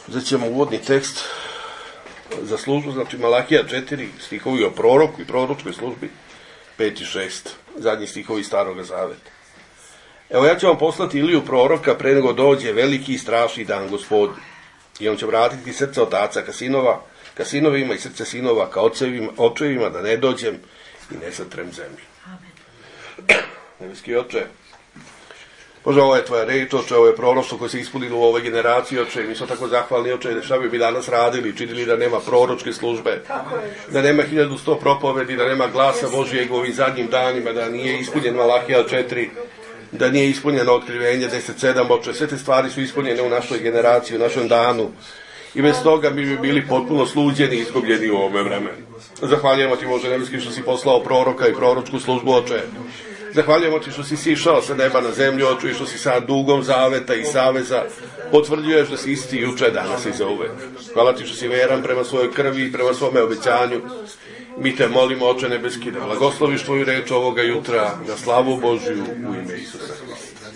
Uzet ćemo uvodni tekst za službu, znači Malahija 4, stihovi o proroku i proročkoj službi, 5 i 6, zadnji stihovi Staroga Zaveta. Evo, ja ću vam poslati Iliju proroka pre nego dođe veliki i strašni dan Gospodnji. I on će vratiti srce otaca ka sinovima i srce sinova ka očevima, da ne dođem i ne satrem zemlju. Nebeski Oče, Bože, ovo je tvoja reč, Oče, ovo je proroštvo koje se ispunilo u ovoj generaciji, Oče, mi smo tako zahvalni, Oče, šta bi danas radili, činili da nema proročke službe, da nema 1100 propovedi, da nema glasa Božijeg u ovim zadnjim danima, da nije ispunjen Malahija 4, da nije ispunjeno otkrivenje 10.7, Oče, sve te stvari su ispunjene u našoj generaciji, u našem danu. I bez toga mi bi bili potpuno sluđeni i izgubljeni u ovome vremenu. Zahvaljujemo ti, Bože nebeski, što si poslao proroka i proročku službu, Oče. Zahvaljujemo ti što si sišao sa neba na zemlju, Oče, i što si sa dugom zaveta i saveza potvrđuješ da si isti juče, danas i zauvek. Hvala ti što si veran prema svojoj krvi i prema svome obećanju. Mi te molimo, Oče nebeski, da blagosloviš tvoju reč ovoga jutra na slavu Božju u ime Isusa Hrista.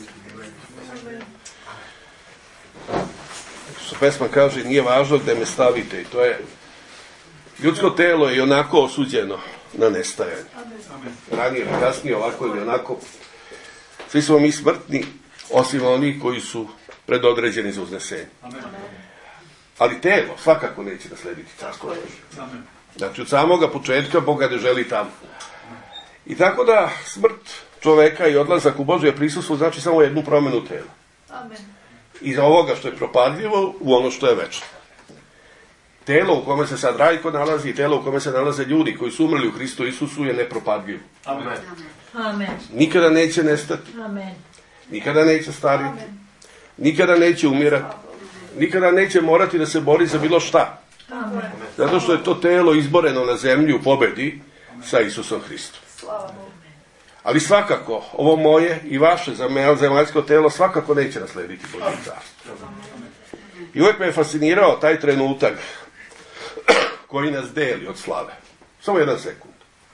Što pesma kaže, nije važno gde me stavite, i to je, ljudsko telo je i onako osuđeno na nestajanje. Ranije ili kasnije, ovako ili onako, svi smo mi smrtni, osim oni koji su predodređeni za uznesenje. Ali telo svakako neće naslediti carstvo Božje. Znači, od samoga početka Boga ne želi tamo. I tako da smrt čoveka i odlazak u Božje prisustvo znači samo jednu promenu tela. Iz ovoga što je propadljivo u ono što je večno. Telo u kome se sad Rajko nalazi i telo u kome se nalaze ljudi koji su umrli u Hristu Isusu je nepropadljivo. Amen. Nikada neće nestati. Amen. Nikada neće stariti. Nikada neće umirati. Nikada neće morati da se bori za bilo šta. Amen. Zato što je to telo izboreno na zemlji u pobedi sa Isusom Hristom. Ali svakako, ovo moje i vaše zemaljsko telo svakako neće naslediti Božje carstvo. I uvijek me je fascinirao taj trenutak koji nas deli od slave. Samo 1 sekund.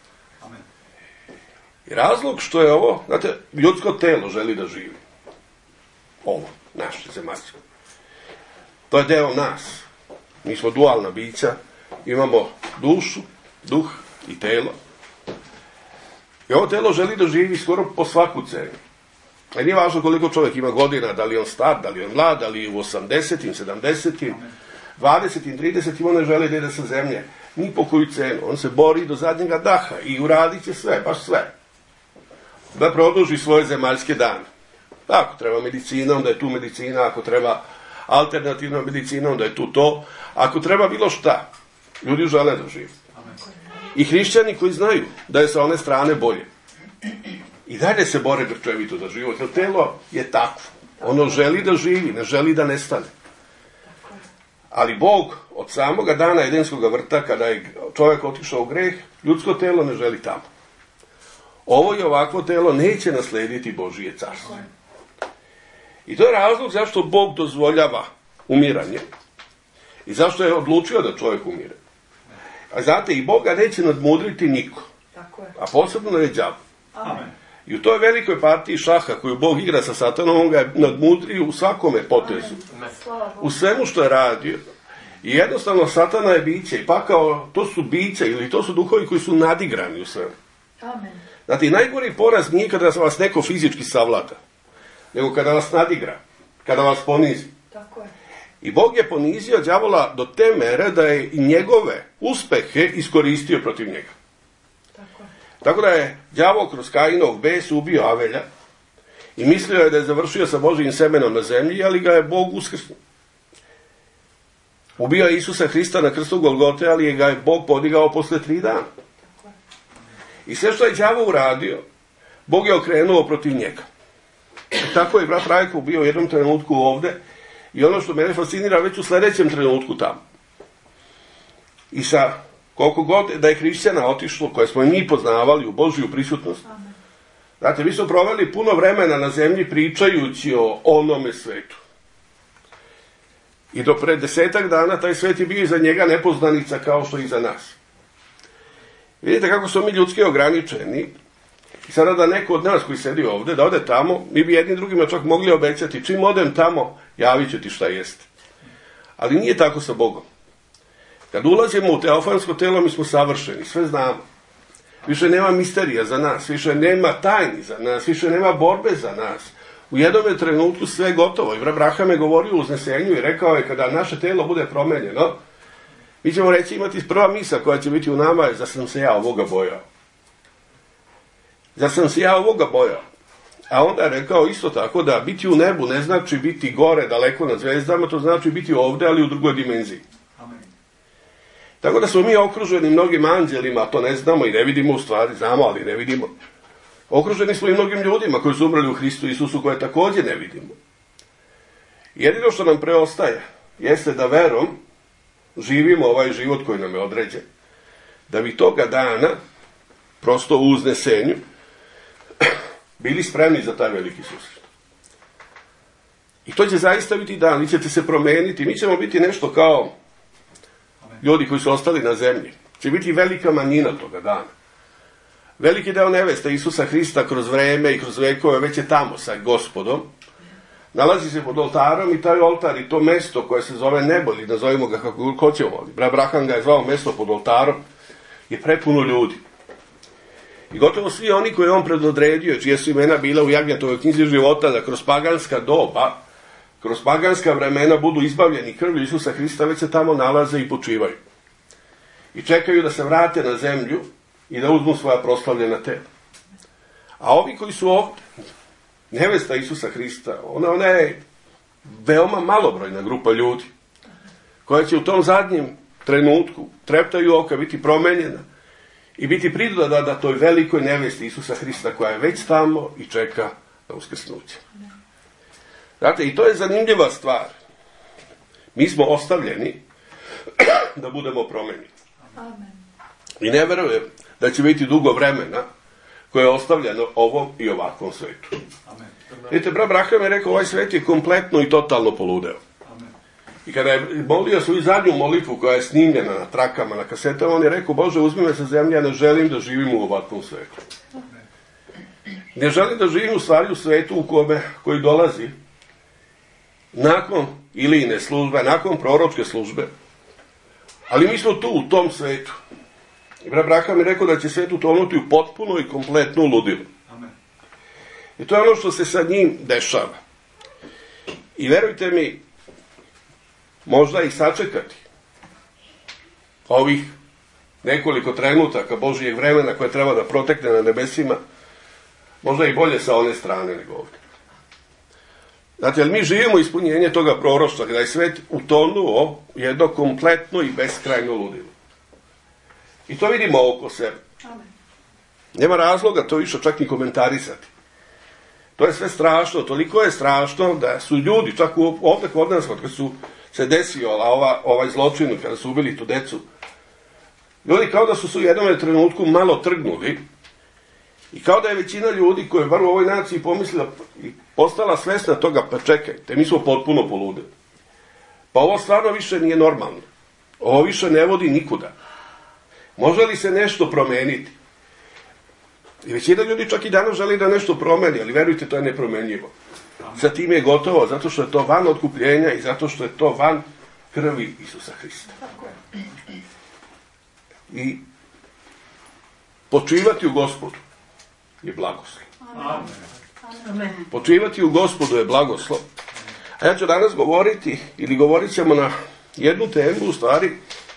I razlog što je ovo, znate, ljudsko telo želi da živi. Ovo, naše zemaljsko. To je deo nas. Mi smo dualna bića, imamo dušu, duh i telo. I ovo telo želi da živi skoro po svaku cenu. I nije važno koliko čovjek ima godina, da li on star, da li on mlad, da li u 80-im, 70-im, 20-im, 30-im, on ne želi da ide sa zemlje. Ni po koju cenu. On se bori do zadnjega daha i uradit će sve, baš sve. Da produži svoje zemaljske dane. Ako treba medicina, onda je tu medicina. Ako treba alternativna medicina, onda je tu to. Ako treba bilo šta, ljudi žele da žive. I hrišćani koji znaju da je sa one strane bolje. I dalje se bore grčevito za život, jer telo je takvo. Ono želi da živi, ne želi da nestane. Ali Bog od samoga dana Edenskog vrta, kada je čovjek otišao u greh, ljudsko telo ne želi tamo. Ovo i ovakvo telo neće naslediti Božije carstvo. I to je razlog zašto Bog dozvoljava umiranje. I zašto je odlučio da čovjek umire. A znate, i Boga neće nadmudriti niko. A posebno ne đavo. Amen. I u toj velikoj partiji šaha koju Bog igra sa Satanom, on ga je nadmudrio u svakome potezu. U svemu što je radio. I jednostavno Satana je biće. I pakao, to su biće ili to su duhovi koji su nadigrani u svemu. Amen. Znate, i najgori poraz nije kada vas neko fizički savlada, nego kada vas nadigra, kada vas ponizi. Tako je. I Bog je ponizio đavola do te mere da je i njegove uspehe iskoristio protiv njega. Tako da je đavo kroz Kainov bes ubio Avelja i mislio je da je završio sa Božijim semenom na zemlji, ali ga je Bog uskrsnuo. Ubio je Isusa Hrista na krstu Golgote, ali ga je Bog podigao posle 3 dana. I sve što je đavo uradio, Bog je okrenuo protiv njega. Tako je brat Rajko bio u jednom trenutku ovde i ono što mene fascinira već u sljedećem trenutku tamo. I sa koliko god da je hrišćana otišlo, koje smo i mi poznavali u Božju prisutnost. Znate, mi smo proveli puno vremena na zemlji pričajući o onome svetu. I do pre 10 dana taj svet je bio iza njega nepoznanica kao što i za nas. Vidite kako smo mi ljudski ograničeni. I sada da neko od nas koji sedi ovde, da ode tamo, mi bi jedni drugima čak mogli obećati, čim odem tamo, javit ću ti šta jeste. Ali nije tako sa Bogom. Kad ulazimo u teofansko telo, mi smo savršeni, sve znamo. Više nema misterija za nas, više nema tajni za nas, više nema borbe za nas. U jednom trenutku sve je gotovo. I Abraham je govorio u uznesenju i rekao je, kada naše telo bude promenjeno, mi ćemo reći imati prva misa koja će biti u nama je, zar sam se ja ovoga bojao. Zar sam se ja ovoga bojao. A onda je rekao isto tako da biti u nebu ne znači biti gore, daleko na zvezdama, to znači biti ovdje, ali u drugoj dimenziji. Amen. Tako da smo mi okruženi mnogim anđelima, a to ne znamo i ne vidimo u stvari, znamo, ali ne vidimo. Okruženi smo i mnogim ljudima koji su umrli u Hristu Isusu, koje također ne vidimo. Jedino što nam preostaje jeste da verom živimo ovaj život koji nam je određen. Da bi toga dana, prosto u uznesenju, bili spremni za taj veliki susret. I to će zaista biti dan, vi ćete se promeniti, mi ćemo biti nešto kao ljudi koji su ostali na zemlji. Će biti velika manjina toga dana. Veliki deo neveste Isusa Hrista kroz vreme i kroz vekove već je tamo sa Gospodom. Nalazi se pod oltarom i taj oltar i to mesto koje se zove nebo, ili nazovimo ga kako hoćemo. Abraham ga je zvao mesto pod oltarom, je prepuno ljudi. I gotovo svi oni koje on predodredio, čije su imena bila u Jagnjetovoj knjizi života, da kroz paganska doba, kroz paganska vremena budu izbavljeni krvlju Isusa Hrista, već se tamo nalaze i počivaju. I čekaju da se vrate na zemlju i da uzmu svoja proslavljena tela. A ovi koji su ovdje, nevesta Isusa Hrista, ona je veoma malobrojna grupa ljudi, koja će u tom zadnjem trenutku, treptaju oka, biti promenjena i biti pridodana toj velikoj nevesti Isusa Hrista, koja je već tamo i čeka na uskrsnuće. Znate, i to je zanimljiva stvar. Mi smo ostavljeni da budemo promenjeni. I ne verujem da će biti dugo vremena koje je ostavljeno ovom i ovakvom svetu. Vidite, Abraham je rekao, ovaj svet je kompletno i totalno poludeo. I kada je molio svoju zadnju molitvu koja je snimljena na trakama, na kasetama, on je rekao, Bože, uzmi me sa zemlje, ja ne želim da živim u ovakvom svetu. Ne želim da živim u stvari u svetu koji dolazi nakon Ilijine službe, nakon proročke službe. Ali mi smo tu, u tom svetu. I Abraham je rekao da će svet utonuti u potpuno i kompletno ludilo. I to je ono što se sa njim dešava. I verujte mi, možda ih sačekati ovih nekoliko trenutaka Božijeg vremena koje treba da protekne na nebesima, možda i bolje sa one strane nego ovdje. Znate, jer mi živimo ispunjenje toga proroštva, kada je svet utonuo jedno kompletno i beskrajno ludilo. I to vidimo oko sebe. Nema razloga to više čak ni komentarisati. To je sve strašno, toliko je strašno da su ljudi, čak ovdje kod nas, kad su se desio ovaj zločin, kada su ubili tu decu, ljudi kao da su se u jednom trenutku malo trgnuli i kao da je većina ljudi koja je bar u ovoj naciji pomislila i postala svesna toga, pa čekajte, mi smo potpuno poludeli. Pa ovo stvarno više nije normalno. Ovo više ne vodi nikuda. Može li se nešto promeniti? I većina ljudi čak i danas želi da nešto promeni, ali verujte, to je nepromenljivo. Sa tim je gotovo, zato što je to van otkupljenja i zato što je to van krvi Isusa Hrista. I počivati u Gospodu je blagoslov. Počivati u Gospodu je blagoslov. A ja ću danas govoriti, ili govorit ćemo na jednu temu, u stvari,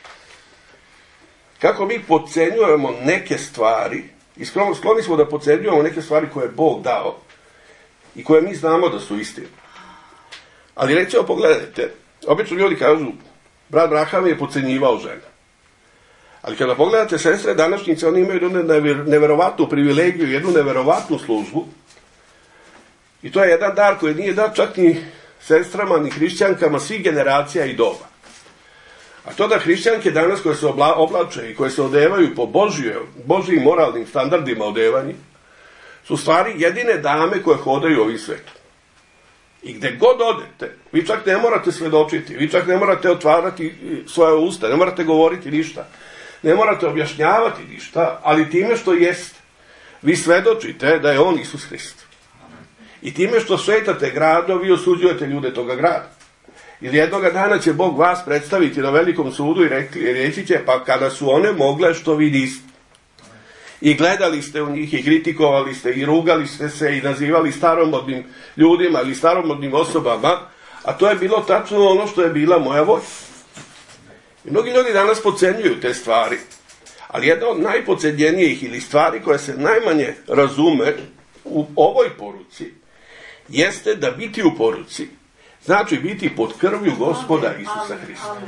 kako mi podcenjujemo neke stvari, i skloni smo da podcenjujemo neke stvari koje je Bog dao i koje mi znamo da su istine. Ali recimo, pogledajte, obično ljudi kažu, brat Abraham je podcenjivao žene. Ali kada pogledate sestre današnjice, oni imaju jednu neverovatnu privilegiju, jednu neverovatnu službu. I to je jedan dar koji nije dat čak ni sestrama, ni hrišćankama svih generacija i doba. A to da hrišćanke danas koje se oblače i koje se odevaju po Božijim moralnim standardima odevanja, su stvari jedine dame koje hodaju ovim svetom. I gde god odete, vi čak ne morate svedočiti, vi čak ne morate otvarati svoje usta, ne morate govoriti ništa, ne morate objašnjavati ništa, ali time što jeste, vi svedočite da je on Isus Hrist. I time što šetate gradom, vi osuđujete ljude toga grada. Ili jednoga dana će Bog vas predstaviti na velikom sudu i reći će, pa kada su one mogle, što vi niste. I gledali ste u njih i kritikovali ste i rugali ste se i nazivali staromodnim ljudima ili staromodnim osobama, a to je bilo tačno ono što je bila moja volja. I mnogi ljudi danas podcenjuju te stvari, ali jedna od najpodcenjenijih ili stvari koja se najmanje razume u ovoj poruci jeste da biti u poruci znači biti pod krvlju Gospoda Isusa Hrista.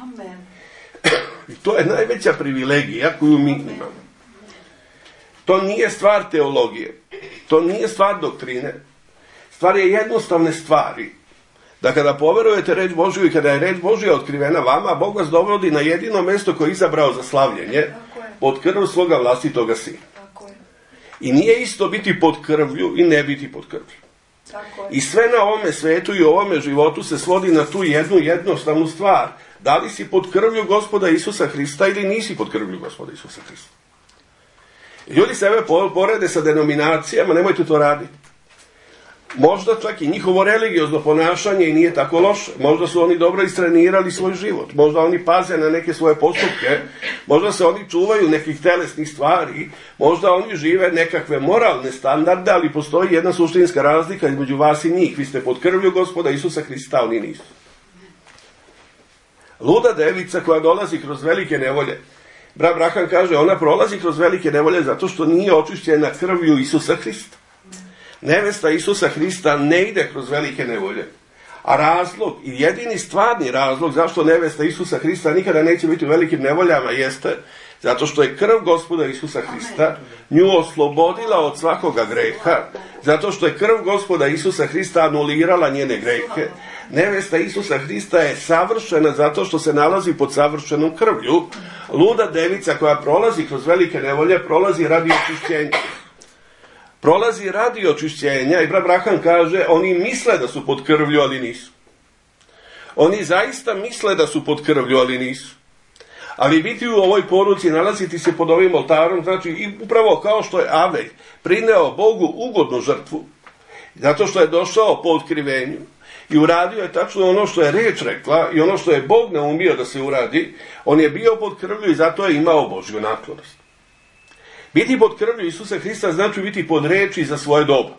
I to je najveća privilegija koju mi imamo. To nije stvar teologije, to nije stvar doktrine, stvar je jednostavne stvari. Da kada poverujete reč Božju i kada je reč Božja otkrivena vama, Bog vas dovodi na jedino mesto koje je izabrao za slavljenje, pod krv svoga vlastitoga sina. I nije isto biti pod krvlju i ne biti pod krvlju. I sve na ovome svetu i ovome životu se svodi na tu jednu jednostavnu stvar. Da li si pod krvlju Gospoda Isusa Hrista ili nisi pod krvlju Gospoda Isusa Hrista. Ljudi sebe porede sa denominacijama, nemojte to raditi. Možda čak i njihovo religiozno ponašanje i nije tako loše. Možda su oni dobro istrenirali svoj život. Možda oni paze na neke svoje postupke. Možda se oni čuvaju nekih telesnih stvari. Možda oni žive nekakve moralne standarde, ali postoji jedna suštinska razlika između vas i njih. Vi ste pod krvlju Gospoda Isusa Hrista, oni nisu. Luda devica koja dolazi kroz velike nevolje. Brat Braham kaže, ona prolazi kroz velike nevolje zato što nije očišćena krvlju Isusa Hrista. Nevesta Isusa Hrista ne ide kroz velike nevolje. A razlog i jedini stvarni razlog zašto nevesta Isusa Hrista nikada neće biti u velikim nevoljama jeste zato što je krv Gospoda Isusa Hrista nju oslobodila od svakoga greha, zato što je krv Gospoda Isusa Hrista anulirala njene grehe. Nevesta Isusa Hrista je savršena zato što se nalazi pod savršenom krvlju. Luda devica koja prolazi kroz velike nevolje prolazi radi očišćenja. Prolazi radi očišćenja i brat Braham kaže, oni misle da su pod krvlju, ali nisu. Oni zaista misle da su pod krvlju, ali nisu. Ali biti u ovoj poruci, nalaziti se pod ovim oltarom, znači i upravo kao što je Avelj prineo Bogu ugodnu žrtvu, zato što je došao po otkrivenju i uradio je tačno ono što je reč rekla i ono što je Bog naumio da se uradi, on je bio pod krvlju i zato je imao Božju naklonost. Biti pod krvlju Isusa Hrista znači biti pod reči za svoje doba.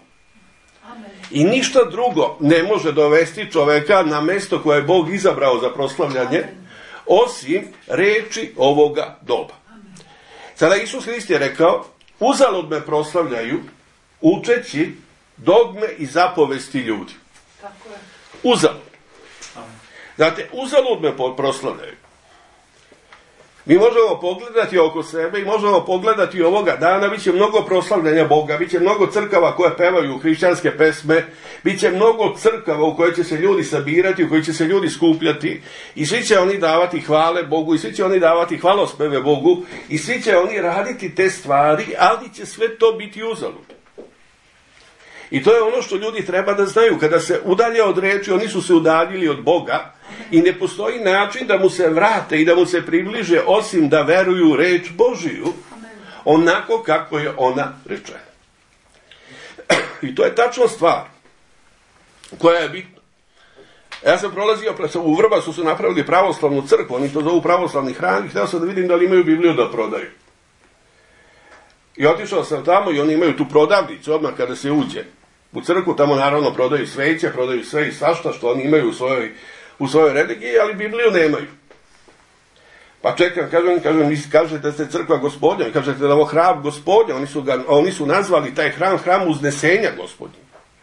I ništa drugo ne može dovesti čoveka na mesto koje je Bog izabrao za proslavljanje, osim reči ovoga doba. Sada Isus Hrist je rekao, uzalud me proslavljaju, učeći dogme i zapovesti ljudi. Uzalud. Znate, uzalud me proslavljaju. Mi možemo pogledati oko sebe i možemo pogledati ovoga dana, bit će mnogo proslavljanja Boga, bit će mnogo crkava koje pevaju hrišćanske pesme, bit će mnogo crkava u koje će se ljudi sabirati, u koje će se ljudi skupljati i svi će oni davati hvale Bogu i svi će oni davati hvalospeve Bogu i svi će oni raditi te stvari, ali će sve to biti uzalud. I to je ono što ljudi treba da znaju. Kada se udalje od reči, oni su se udaljili od Boga i ne postoji način da mu se vrate i da mu se približe osim da veruju reč Božiju onako kako je ona rečena. I to je tačno stvar koja je bitna. Ja sam prolazio, u Vrbasu su napravili pravoslavnu crkvu, oni to zovu pravoslavni hram i htio sam da vidim da li imaju Bibliju da prodaju. I otišao sam tamo i oni imaju tu prodavnicu odmah kada se uđe u crkvu, tamo naravno prodaju sveće, prodaju sve i svašta što oni imaju u svojoj religiji, ali Bibliju nemaju. Pa čekam, kažem, vi kažete da ste crkva Gospodnja, vi kažete da je ovo hram Gospodnja, oni su nazvali taj hram uznesenja Gospodnja.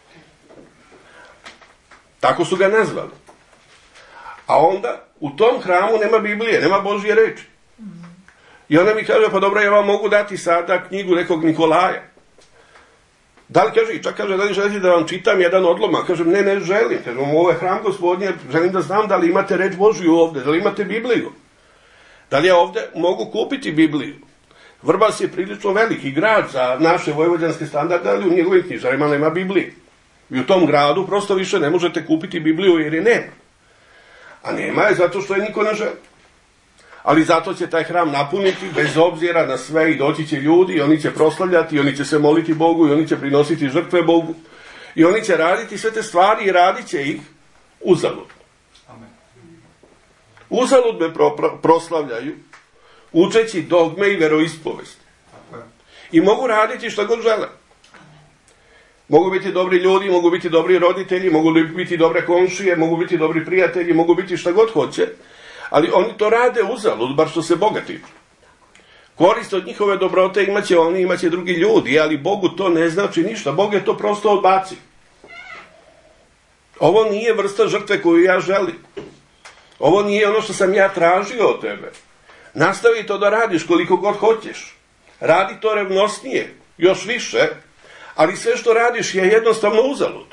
Tako su ga nazvali. A onda u tom hramu nema Biblije, nema Božje reči. I ona mi kaže, pa dobro, ja vam mogu dati sada knjigu nekog Nikolaja. Da li kaže, i čak kaže, da li želite da vam čitam jedan odlomak? Kažem, ne želim. Kažem, ovo je hram Gospodnje, želim da znam da li imate reč Božju ovde, da li imate Bibliju. Da li ja ovde mogu kupiti Bibliju? Vrbas je prilično veliki grad za naše vojvođanske standarde, ali u njegovim knjižarima nema Biblije. I u tom gradu prosto više ne možete kupiti Bibliju jer je nema. A nema je zato što je niko ne želi. Ali zato će taj hram napuniti bez obzira na sve i doći će ljudi i oni će proslavljati i oni će se moliti Bogu i oni će prinositi žrtve Bogu i oni će raditi sve te stvari i radit će ih uzalud. Uzalud me proslavljaju, učeći dogme i veroispovesti. I mogu raditi što god žele. Mogu biti dobri ljudi, mogu biti dobri roditelji, mogu biti dobre komšije, mogu biti dobri prijatelji, mogu biti šta god hoće, ali oni to rade uzalud, bar što se Boga tiče. Korist od njihove dobrote imaće oni, imaće drugi ljudi, ali Bogu to ne znači ništa. Bog je to prosto odbacio. Ovo nije vrsta žrtve koju ja želim. Ovo nije ono što sam ja tražio od tebe. Nastavi to da radiš koliko god hoćeš. Radi to revnosnije, još više, ali sve što radiš je jednostavno uzalud.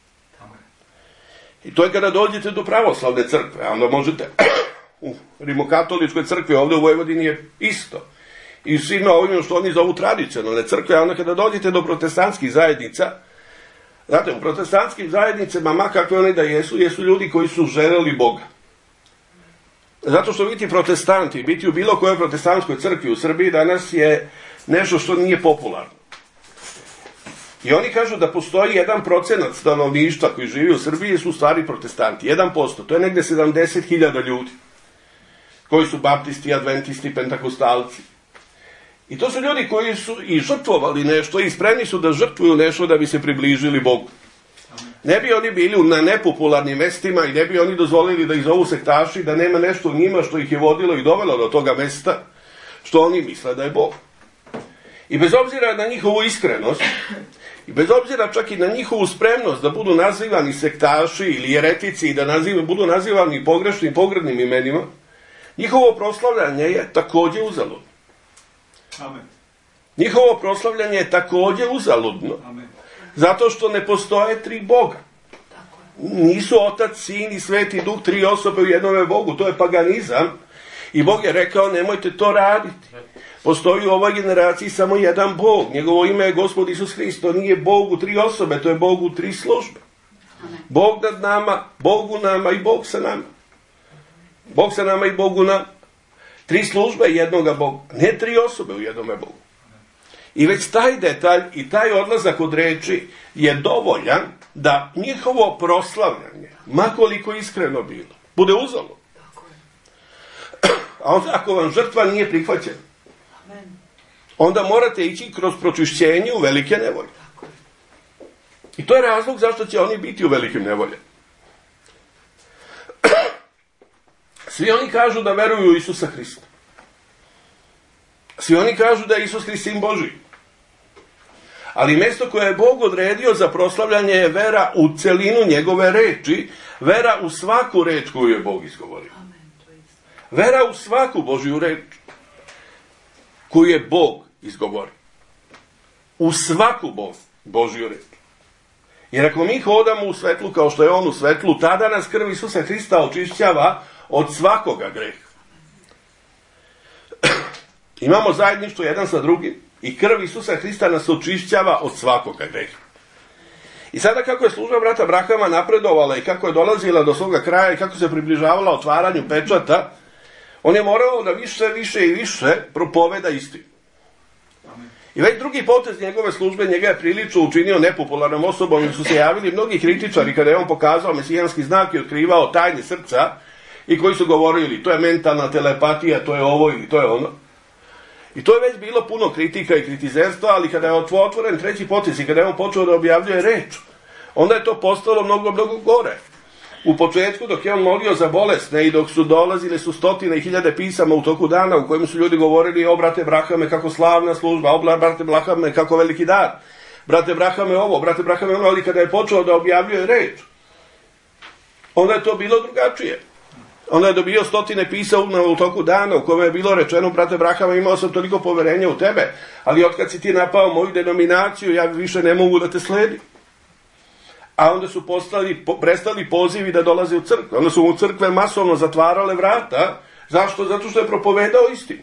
I to je kada dođete do pravoslavne crkve, a onda možete u rimokatoličkoj crkvi ovdje u Vojvodini je isto. I svima ovim što oni zovu tradicionalne crkve, a onda kada dođete do protestantskih zajednica, znate, u protestantskim zajednicama, ma kakve oni da jesu ljudi koji su želeli Boga. Zato što biti protestanti, biti u bilo kojoj protestantskoj crkvi u Srbiji danas je nešto što nije popularno. I oni kažu da postoji 1% stanovništva koji živi u Srbiji su u stvari protestanti. 1%, to je negde 70.000 ljudi koji su baptisti, adventisti, pentakostalci. I to su ljudi koji su i žrtvovali nešto i spremni su da žrtvuju nešto da bi se približili Bogu. Ne bi oni bili na nepopularnim mestima i ne bi oni dozvolili da ih zovu sektaši, da nema nešto u njima što ih je vodilo i dovelo do toga mesta, što oni misle da je Bog. I bez obzira na njihovu iskrenost, i bez obzira čak i na njihovu spremnost da budu nazivani sektaši ili jeretici i da budu nazivani pogrešnim, pogrdnim imenima, njihovo proslavljanje je također uzaludno. Amen. Njihovo proslavljanje je također uzaludno. Amen. Zato što ne postoje tri Boga. Nisu Otac, Sin i Sveti Duh, tri osobe u jednome Bogu. To je paganizam. I Bog je rekao, nemojte to raditi. Postoji u ovoj generaciji samo jedan Bog. Njegovo ime je Gospod Isus Hrist. To nije Bog u tri osobe, to je Bog u tri službe. Bog nad nama, Bog u nama i Bog sa nama. Bog sa nama i Bog u nama. Tri službe jednoga Boga. Ne tri osobe u jednome Bogu. I već taj detalj i taj odlazak od reči je dovoljan da njihovo proslavljanje, makoliko iskreno bilo, bude uzaludno. A onda ako vam žrtva nije prihvaćena, onda morate ići kroz pročišćenje u velike nevolje. I to je razlog zašto će oni biti u velikim nevoljama. Svi oni kažu da veruju u Isusa Hrista. Svi oni kažu da je Isus Hrist Sin Božji. Ali mjesto koje je Bog odredio za proslavljanje je vera u celinu njegove reči, vera u svaku reč koju je Bog izgovorio. Vera u svaku Božju reč koju je Bog izgovorio. U svaku Božju reč. Jer ako mi hodamo u svetlu kao što je on u svetlu, tada nas krv Isusa Hrista očišćava od svakoga greha. Imamo zajedništvo jedan sa drugim i krv Isusa Hrista nas očišćava od svakoga greha. I sada kako je služba brata Brahama napredovala i kako je dolazila do svoga kraja i kako se približavala otvaranju pečata, on je morao da više i više propoveda istinu. I već drugi potez njegove službe njega je prilično učinio nepopularnom osobom i su se javili mnogi kritičari kada je on pokazao mesijanski znak i otkrivao tajne srca i koji su govorili to je mentalna telepatija, to je ovo ili to je ono. I to je već bilo puno kritika i kritizerstva, ali kada je otvoren treći potez i kada je on počeo da objavljuje reč, onda je to postalo mnogo gore. U početku dok je on molio za bolesne i dok su dolazile su stotine i hiljade pisama u toku dana u kojem su ljudi govorili o brate Brahame kako slavna služba, o brate Brahame kako veliki dar, brate Brahame ovo, brate Brahame ono, ali kada je počeo da objavljuje reč, onda je to bilo drugačije. Onda je dobio stotine pisama u toku dana u kome je bilo rečeno, brate Brahame, imao sam toliko poverenja u tebe, ali otkad si ti napao moju denominaciju, ja više ne mogu da te sledim. A onda su prestali pozivi da dolaze u crkve. Onda su u crkve masovno zatvarale vrata. Zašto? Zato što je propovedao istinu.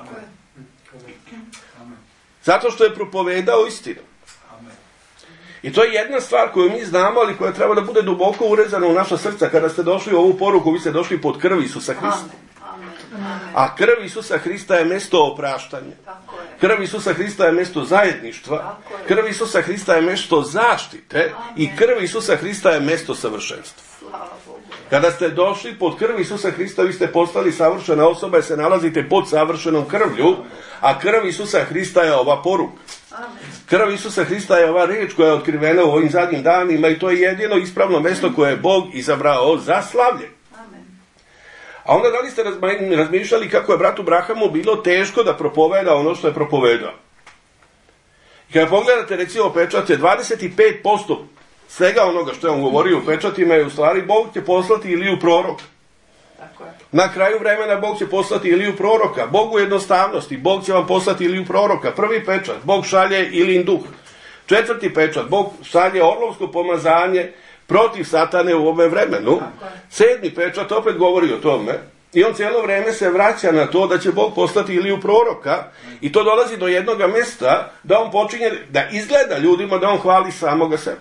Zato što je propovedao istinu. I to je jedna stvar koju mi znamo, ali koja treba da bude duboko urezana u naša srca. Kada ste došli u ovu poruku, vi ste došli pod krv Isusa Hrista. A krv Isusa Hrista je mjesto opraštanja. Krv Isusa Hrista je mjesto zajedništva. Krv Isusa Hrista je mjesto zaštite. I krv Isusa Hrista je mjesto savršenstva. Kada ste došli pod krv Isusa Hrista, vi ste postali savršena osoba jer se nalazite pod savršenom krvlju, a krv Isusa Hrista je ova poruka. Krv Isusa Hrista je ova riječ koja je otkrivena u ovim zadnjim danima i to je jedino ispravno mjesto koje je Bog izabrao za slavlje. A onda da li ste razmišljali kako je bratu Brahamu bilo teško da propoveda ono što je propovedao? I kada pogledate recimo pečate, 25% svega onoga što je on govorio u pečatima je u stvari Bog će poslati Iliju proroka. Na kraju vremena Bog će poslati Iliju proroka. Bog u jednostavnosti, Bog će vam poslati Iliju proroka. Prvi pečat, Bog šalje Ilijin duh. Četvrti pečat, Bog šalje orlovsko pomazanje protiv satane u ovome vremenu. Sedmi pečat opet govori o tome. I on cijelo vrijeme se vraća na to da će Bog poslati Iliju proroka i to dolazi do jednog mjesta da on počinje da izgleda ljudima da on hvali samoga sebe.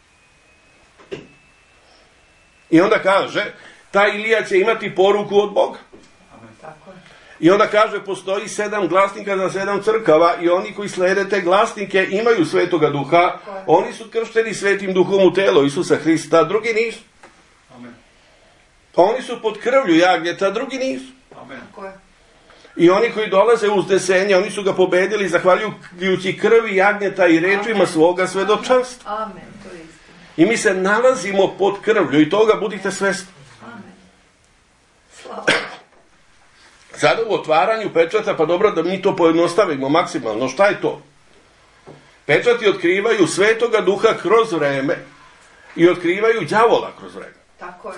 I onda kaže, taj Ilija će imati poruku od Boga. I onda kaže, postoji 7 glasnika za 7 crkava i oni koji slijede te glasnike imaju Svetoga Duha. Oni su kršteni Svetim Duhom u telo Isusa Hrista, drugi nisu. Oni su pod krvlju jagnjeta, drugi nisu. I oni koji dolaze uz desenje, oni su ga pobedili zahvaljujući krvi jagnjeta i rečima svoga svedočanstva. I mi se nalazimo pod krvlju i toga budite svjesni. Sada u otvaranju pečata, pa dobro da mi to pojednostavimo maksimalno. Šta je to? Pečati otkrivaju Svetoga Duha kroz vreme i otkrivaju đavola kroz vreme. Tako je.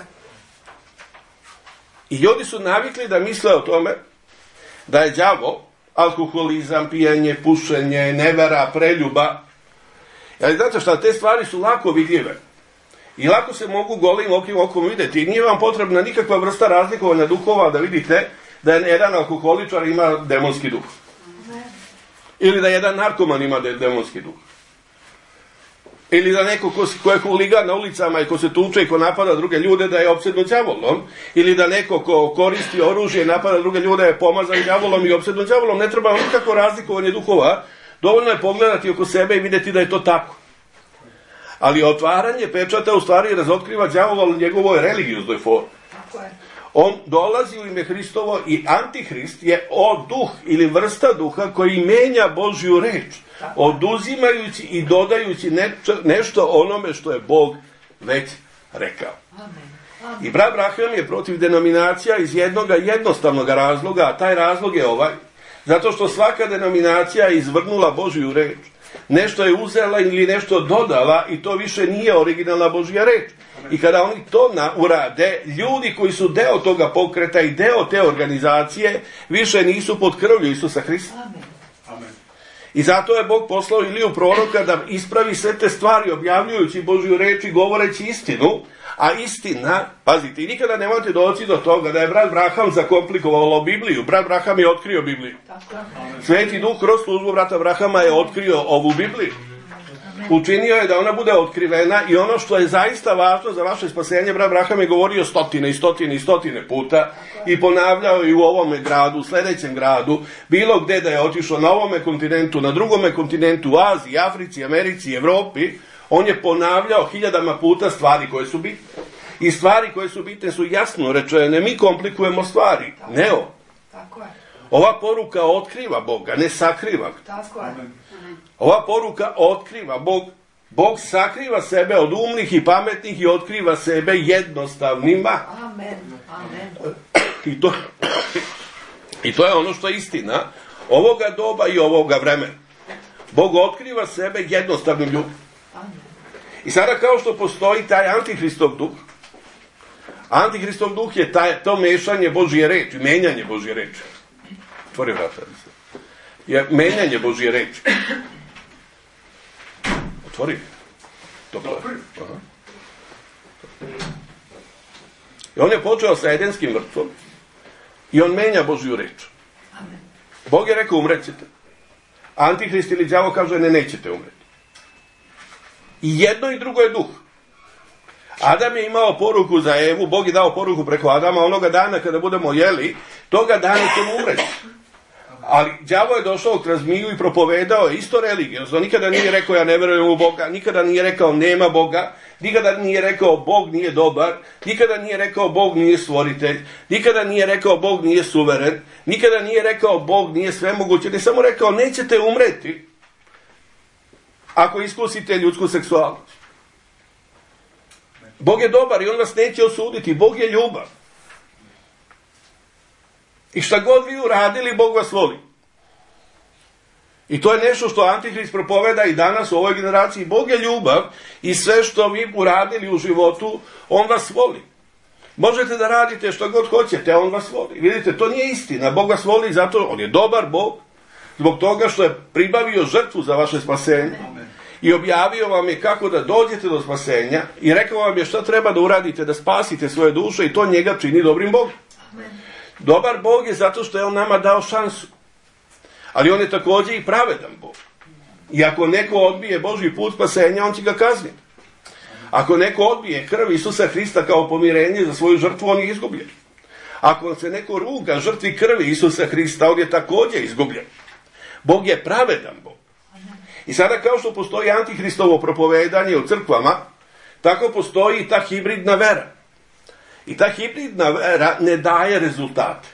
I ljudi su navikli da misle o tome da je đavo alkoholizam, pijenje, pušenje, nevera, preljuba. Ali znate šta, te stvari su lako vidljive. I lako se mogu golim okom vidjeti. I nije vam potrebna nikakva vrsta razlikovanja duhova da vidite da je jedan alkoholičar ima demonski duh. Ili da jedan narkoman ima demonski duh. Ili da neko ko je huligan na ulicama i ko se tuče i ko napada druge ljude da je opsednut đavolom. Ili da neko ko koristi oružje i napada druge ljude je pomazan đavolom i opsednut đavolom. Ne treba nikakvo razlikovanje duhova. Dovoljno je pogledati oko sebe i vidjeti da je to tako. Ali otvaranje pečata u stvari razotkriva đavola u njegovoj religioznoj formi. On dolazi u ime Hristovo i Antihrist je duh ili vrsta duha koji menja Božju reč, oduzimajući i dodajući nešto onome što je Bog već rekao. I brat Braham je protiv denominacija iz jednog jednostavnog razloga, a taj razlog je ovaj, zato što svaka denominacija je izvrnula Božju reč. Nešto je uzela ili nešto dodala i to više nije originalna Božja reč. I kada oni to urade, ljudi koji su deo toga pokreta i deo te organizacije više nisu pod krvlju Isusa Hrista. Amen. I zato je Bog poslao Iliju proroka da ispravi sve te stvari objavljujući Božju reč i govoreći istinu. A istina, pazite, i nikada nemojte doći do toga da je brat Braham zakomplikovalo Bibliju. Brat Braham je otkrio Bibliju. Sveti Duh kroz službu brata Brahama je otkrio ovu Bibliju. Učinio je da ona bude otkrivena i ono što je zaista važno za vaše spasenje, brat Braham je govorio stotine i stotine i stotine puta i ponavljao i u ovome gradu, u sljedećem gradu, bilo gdje da je otišao na ovome kontinentu, na drugome kontinentu, u Aziji, Africi, Americi, Evropi, on je ponavljao hiljadama puta stvari koje su bitne. I stvari koje su bitne su jasno rečene, mi komplikujemo stvari. Ne ovo. Ova poruka otkriva Boga, ne sakriva ga. Ova poruka otkriva Bog sakriva sebe od umnih i pametnih i otkriva sebe jednostavnima. I to je ono što je istina ovoga doba i ovoga vremena. Bog otkriva sebe jednostavnim ljudima. I sada kao što postoji taj Antihristov duh, Antihristov duh je to mešanje Božje reči, menjanje Božje reči. Otvori vrata. Je menjanje Božje reči. Otvori. Dobro. I on je počeo sa Edenskim vrtom i on menja Božju reč. Bog je rekao umrećete. Antihrist ili đavo kaže nećete umreti. I jedno i drugo je duh. Adam je imao poruku za Evu, Bog je dao poruku preko Adama, onoga dana kada budemo jeli, toga dana ćemo umreti. Ali đavo je došao kroz zmiju i propovedao je isto religiozno, nikada nije rekao ja ne vjerujem u Boga, nikada nije rekao nema Boga, nikada nije rekao Bog nije dobar, nikada nije rekao Bog nije stvoritelj, nikada nije rekao Bog nije suveren, nikada nije rekao Bog nije svemoguć, on je samo rekao nećete umreti ako iskusite ljudsku seksualnost. Bog je dobar i on vas neće osuditi, Bog je ljubav. I šta god vi uradili, Bog vas voli. I to je nešto što Antihrist propoveda i danas u ovoj generaciji. Bog je ljubav i sve što vi uradili u životu, on vas voli. Možete da radite što god hoćete, on vas voli. Vidite, to nije istina. Bog vas voli zato, on je dobar Bog, zbog toga što je pribavio žrtvu za vaše spasenje i objavio vam je kako da dođete do spasenja i rekao vam je šta treba da uradite, da spasite svoje duše i to njega čini dobrim Bogom. Dobar Bog je zato što je on nama dao šansu. Ali on je također i pravedan Bog. I ako neko odbije Božji put spasenja, on će ga kazniti. Ako neko odbije krv Isusa Hrista kao pomirenje za svoju žrtvu, on je izgubljen. Ako se neko ruga žrtvi krvi Isusa Hrista, on je također izgubljen. Bog je pravedan Bog. I sada kao što postoji Antihristovo propovedanje u crkvama, tako postoji i ta hibridna vera. I ta hibridna vera ne daje rezultate.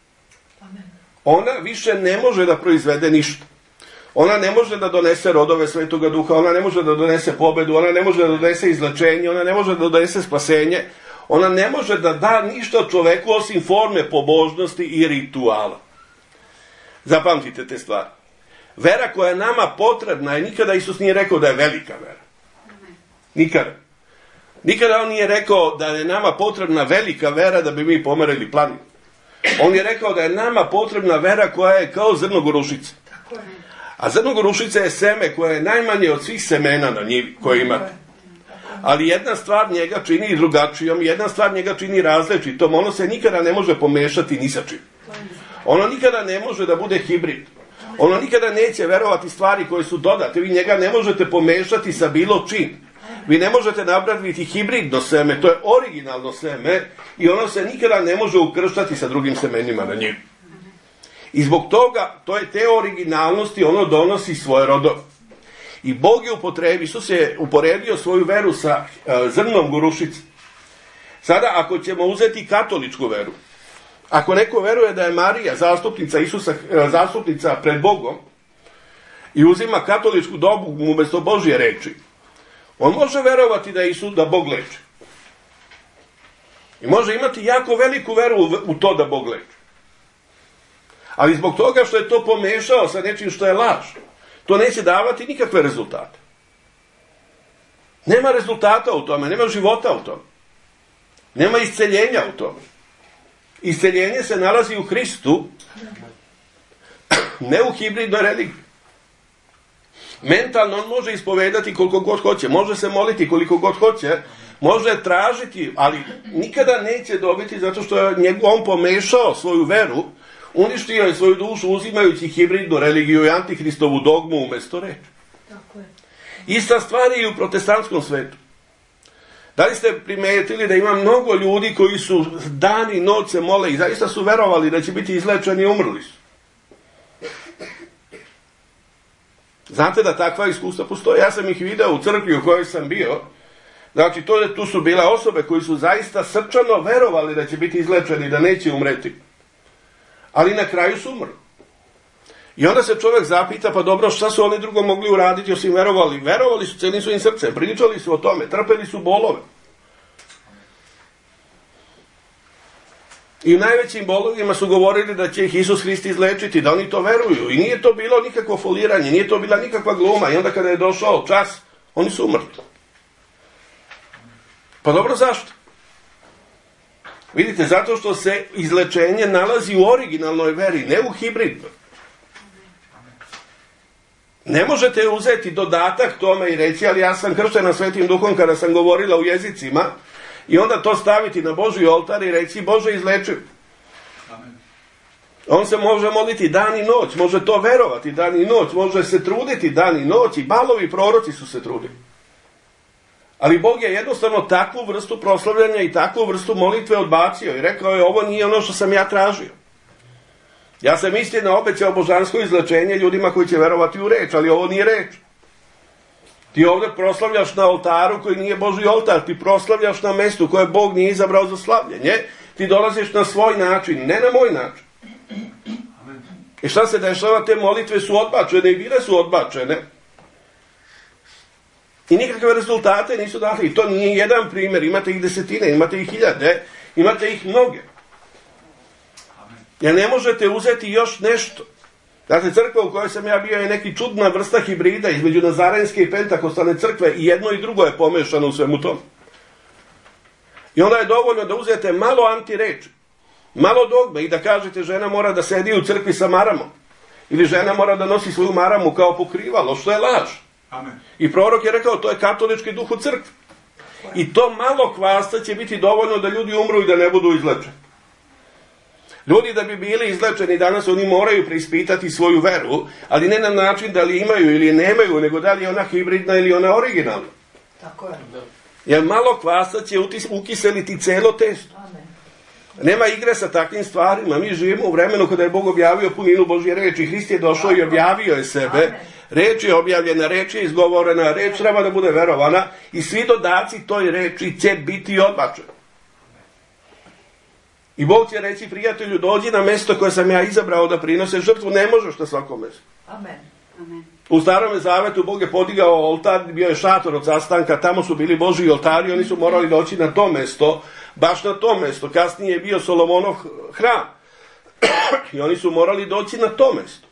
Ona više ne može da proizvede ništa. Ona ne može da donese rodove Svetoga Duha, ona ne može da donese pobedu, ona ne može da donese izlečenje, ona ne može da donese spasenje, ona ne može da da ništa čoveku osim forme pobožnosti i rituala. Zapamtite te stvari. Vera koja je nama potrebna je, nikada Isus nije rekao da je velika vera. Nikada. Nikada on nije rekao da je nama potrebna velika vera da bi mi pomerili planinu. On je rekao da je nama potrebna vera koja je kao zrno gorušice. A zrno gorušice je seme koje je najmanje od svih semena na njivi koje imate. Ali jedna stvar njega čini drugačijom, jedna stvar njega čini različitom, ono se nikada ne može pomešati ni sa čim. Ono nikada ne može da bude hibrid. Ono nikada neće verovati stvari koje su dodate. Vi njega ne možete pomešati sa bilo čim. Vi ne možete napraviti hibridno seme, to je originalno seme i ono se nikada ne može ukrštati sa drugim semenima na njim. I zbog toga, to je te originalnosti, ono donosi svoje rodove. I Bog je upotrebio, Isus je uporedio svoju veru sa zrnom gorušice. Sada, ako ćemo uzeti katoličku veru, ako neko veruje da je Marija zastupnica Isusa, zastupnica pred Bogom i uzima katoličku dogmu umjesto Božje reči, on može verovati da je Isus, da Bog leči. I može imati jako veliku veru u to da Bog leči. Ali zbog toga što je to pomešao sa nečim što je laž, to neće davati nikakve rezultate. Nema rezultata u tome, nema života u tome. Nema isceljenja u tome. Isceljenje se nalazi u Hristu, ne u hibridnoj religiji. Mentalno on može ispovedati koliko god hoće, može se moliti koliko god hoće, može tražiti, ali nikada neće dobiti zato što je on pomešao svoju veru, uništio je svoju dušu uzimajući hibridnu religiju i antihristovu dogmu umjesto reči. Ista stvar je i u protestantskom svetu. Da li ste primetili da ima mnogo ljudi koji su dan i noć se mole i zaista su verovali da će biti izlečeni i umrli su? Znate da takva iskustva postoje? Ja sam ih video u crkvi u kojoj sam bio. Znači, tu su bile osobe koji su zaista srčano verovali da će biti izlečeni, da neće umreti. Ali na kraju su umrli. I onda se čovjek zapita, pa dobro, šta su oni drugo mogli uraditi osim verovali? Verovali su celim svojim srcem, pričali su o tome, trpeli su bolove. I u najvećim bolovima su govorili da će ih Isus Hrist izlečiti, da oni to veruju. I nije to bilo nikakvo foliranje, nije to bila nikakva gluma. I onda kada je došao čas, oni su umrli. Pa dobro, zašto? Vidite, zato što se izlečenje nalazi u originalnoj veri, ne u hibridnoj. Ne možete uzeti dodatak tome i reći, ali ja sam krštena Svetim Duhom kada sam govorila u jezicima, i onda to staviti na Božji oltar i reći, Bože, izleči. On se može moliti dan i noć, može to verovati dan i noć, može se truditi dan i noć, i balovi proroci su se trudili. Ali Bog je jednostavno takvu vrstu proslavljanja i takvu vrstu molitve odbacio i rekao je, ovo nije ono što sam ja tražio. Ja sam istina obećao božansko izlečenje ljudima koji će verovati u reč, ali ovo nije reč. Ti ovdje proslavljaš na oltaru koji nije Božji oltar, ti proslavljaš na mjestu koje Bog nije izabrao za slavljenje, ti dolaziš na svoj način, ne na moj način. I šta se dešava? Te molitve su odbačene i bile su odbačene. I nikakve rezultate nisu dali. I to nije jedan primjer, imate ih desetine, imate ih hiljade, imate ih mnoge. Jer ne možete uzeti još nešto. Dakle, crkva u kojoj sam ja bio je neki čudna vrsta hibrida između Nazarenske i Pentakostalne crkve i jedno i drugo je pomešano u svemu tom. I onda je dovoljno da uzete malo antireči, malo dogme i da kažete žena mora da sedi u crkvi sa maramom. Ili žena mora da nosi svoju maramu kao pokrivalo, što je laž. Amen. I prorok je rekao, to je katolički duh u crkvi. I to malo kvasta će biti dovoljno da ljudi umru i da ne budu izlečeni. Ljudi da bi bili izlečeni danas, oni moraju preispitati svoju veru, ali ne na način da li imaju ili nemaju, nego da li je ona hibridna ili ona originalna. Tako je. Jer malo kvasta će ukiseliti celo testo. Amen. Nema igre sa takvim stvarima. Mi živimo u vremenu kada je Bog objavio puninu Božje reči. Hrist je došao i objavio je sebe. Amen. Reč je objavljena, reč je izgovorena, reč treba da bude verovana i svi dodaci toj reči će biti odbačeni. I Bog će reći, prijatelju, dođi na mjesto koje sam ja izabrao da prinose žrtvu, ne možeš na svakom mjestu. Amen. Amen. U Starom zavetu Bog je podigao oltar, bio je šator od sastanka, tamo su bili Božji oltari, oni su morali doći na to mjesto, baš na to mjesto. Kasnije je bio Solomonov hram i oni su morali doći na to mjesto.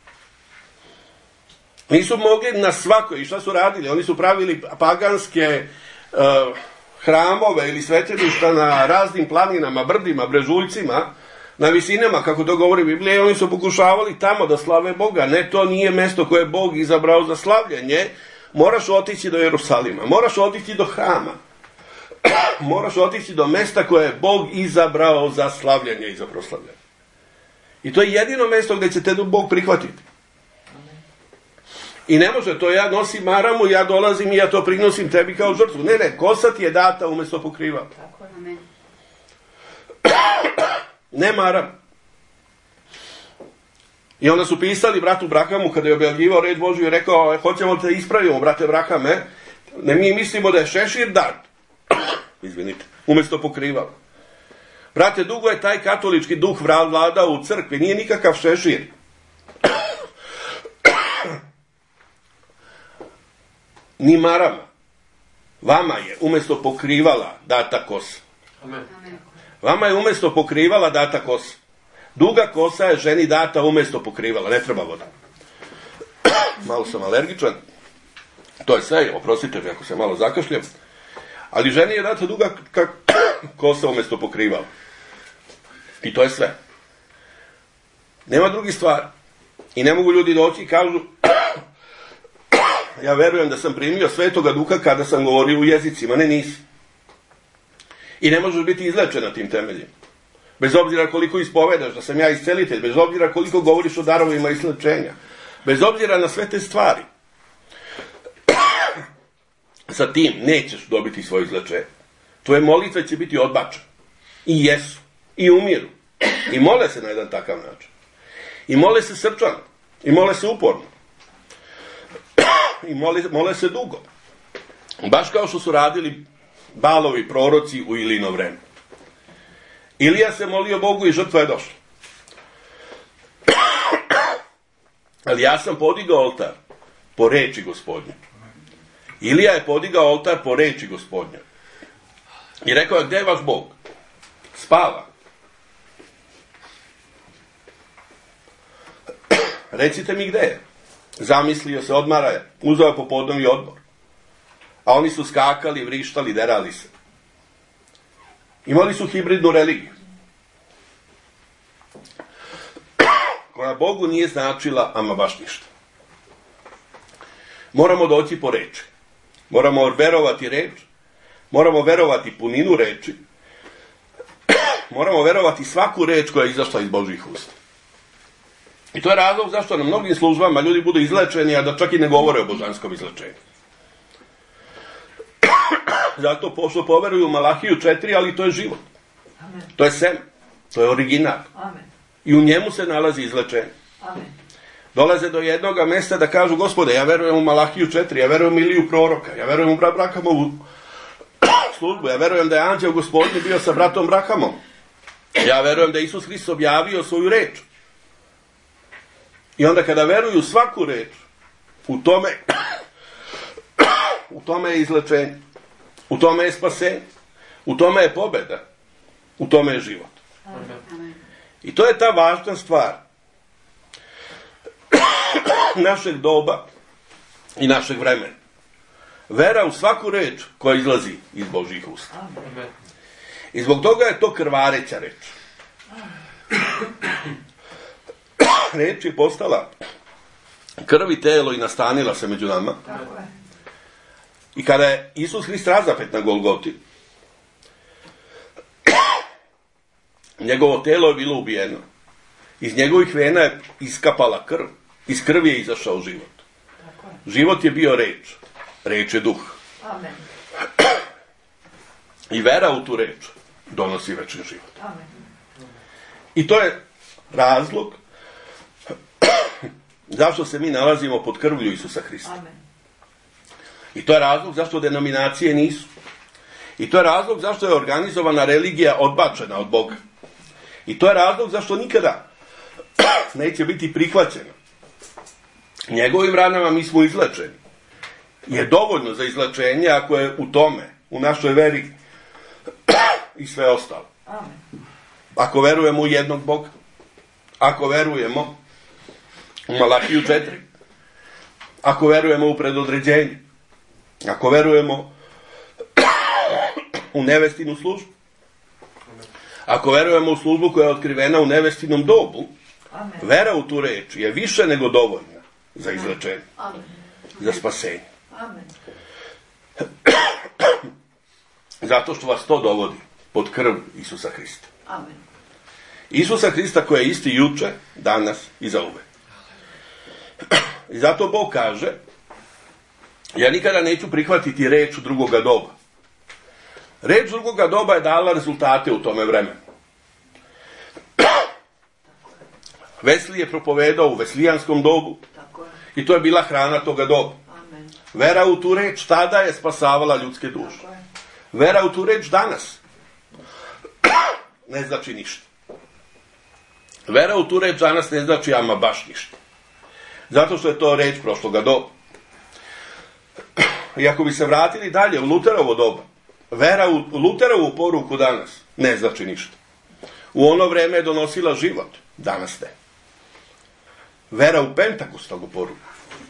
Nisu mogli na svakoj, i šta su radili? Oni su pravili paganske hramove ili svetilišta na raznim planinama, brdima, brežuljcima, na visinama, kako to govori Biblija, i oni su pokušavali tamo da slave Boga. Ne, to nije mjesto koje je Bog izabrao za slavljenje. Moraš otići do Jerusalima, moraš otići do hrama, moraš otići do mjesta koje je Bog izabrao za slavljenje i za proslavljanje. I to je jedino mjesto gdje će te Bog prihvatiti. I ne može to, ja nosim maramu, ja dolazim i ja to prinosim tebi kao žrtvu. Ne, kosa ti je data umjesto pokriva. Ne maram. I onda su pisali bratu Brakamu kada je objavljivao reč Božju i rekao, hoćemo te ispravimo, brate Brakame, ne mi mislimo da je šešir dat. Izvinite, umjesto pokriva. Brate, dugo je taj katolički duh vladao u crkvi, nije nikakav šešir. Ni marama. Vama je umjesto pokrivala data kosa. Amen. Vama je umjesto pokrivala data kosa. Duga kosa je ženi data umjesto pokrivala. Ne treba voda. Malo sam alergičan. To je sve. Oprostite mi ako se malo zakašljem. Ali ženi je data duga kosa umjesto pokrivala. I to je sve. Nema drugih stvari. I ne mogu ljudi doći i kažu ja verujem da sam primio Svetoga Duha kada sam govorio u jezicima. Ne, nisi. I ne možeš biti izlečen na tim temeljima. Bez obzira koliko ispovedaš da sam ja iscelitelj, bez obzira koliko govoriš o darovima izlečenja, bez obzira na sve te stvari. Sa tim nećeš dobiti svoje izlečenje. Tvoje molitve će biti odbačene. I jesu. I umiru. I mole se na jedan takav način. I mole se srčano. I mole se uporno. I mole se dugo. Baš kao što su radili Balovi proroci u Ilino vreme. Ilija se molio Bogu i žrtva je došla. Ali ja sam podigao oltar po reči Gospodnje. Ilija je podigao oltar po reči Gospodnje. I rekao je, gdje je vaš Bog? Spava. Recite mi gdje je. Zamislio se, odmara je. Uzeo popodnevni odmor. A oni su skakali, vrištali, derali se. Imali su hibridnu religiju. Koja Bogu nije značila ama baš ništa. Moramo doći po reči. Moramo verovati reč. Moramo verovati puninu reči. Moramo verovati svaku reč koja je izašla iz Božjih usta. I to je razlog zašto na mnogim službama ljudi budu izlečeni, a da čak i ne govore o božanskom izlečenju. Zato pošto poveruju u Malahiju 4, ali to je život. Amen. To je seme. To je original. Amen. I u njemu se nalazi izlečenje. Amen. Dolaze do jednoga mjesta da kažu, Gospode, ja verujem u Malahiju 4, ja verujem u Iliju proroka, ja verujem u Brahamovu službu, ja verujem da je anđeo Gospodnji bio sa bratom Brahamom, ja verujem da je Isus Hrist objavio svoju reč. I onda kada veruju svaku reč, u tome je izlečenje, u tome je spasenje, u tome je pobjeda, u tome je život. I to je ta važna stvar našeg doba i našeg vremena. Vera u svaku reč koja izlazi iz Božjih usta. I zbog toga je to krvareća reč. Reč je postala krv i telo i nastanila se među nama. I kada je Isus Hrist razapet na Golgoti, njegovo telo je bilo ubijeno. Iz njegovih vena je iskapala krv. Iz krvi je izašao život. Život je bio reč. Reč je duh. Amen. I vera u tu reč donosi večni život. Amen. I to je razlog zašto se mi nalazimo pod krvlju Isusa Hrista. Amen. I to je razlog zašto denominacije nisu. I to je razlog zašto je organizovana religija odbačena od Boga. I to je razlog zašto nikada neće biti prihvaćena. Njegovim ranama mi smo izlečeni. Je dovoljno za izlečenje ako je u tome, u našoj veri i sve ostalo. Amen. Ako verujemo u jednog Boga, ako verujemo u Malahiju 4, ako verujemo u predodređenje, ako verujemo u nevestinu službu, ako verujemo u službu koja je otkrivena u nevestinom dobu, Amen. vera u tu reč je više nego dovoljna za izlečenje, Amen. za spasenje. Amen. Zato što vas to dovodi pod krv Isusa Hrista. Amen. Isusa Hrista koji je isti juče, danas i zauvek. I zato Bog kaže, ja nikada neću prihvatiti reč drugoga doba. Reč drugoga doba je dala rezultate u tome vremenu. Wesley je propovedao u veslijanskom dobu Tako je. i to je bila hrana toga doba. Amen. Vera u tu reč tada je spasavala ljudske duše. Tako je. Vera u tu reč danas ne znači ništa. Vera u tu reč danas ne znači ama baš ništa. Zato što je to reč prošloga doba. I ako bi se vratili dalje u Luterovo doba, vera u Luterovu poruku danas ne znači ništa. U ono vreme je donosila život, danas ne. Vera u Pentakostovu poruku,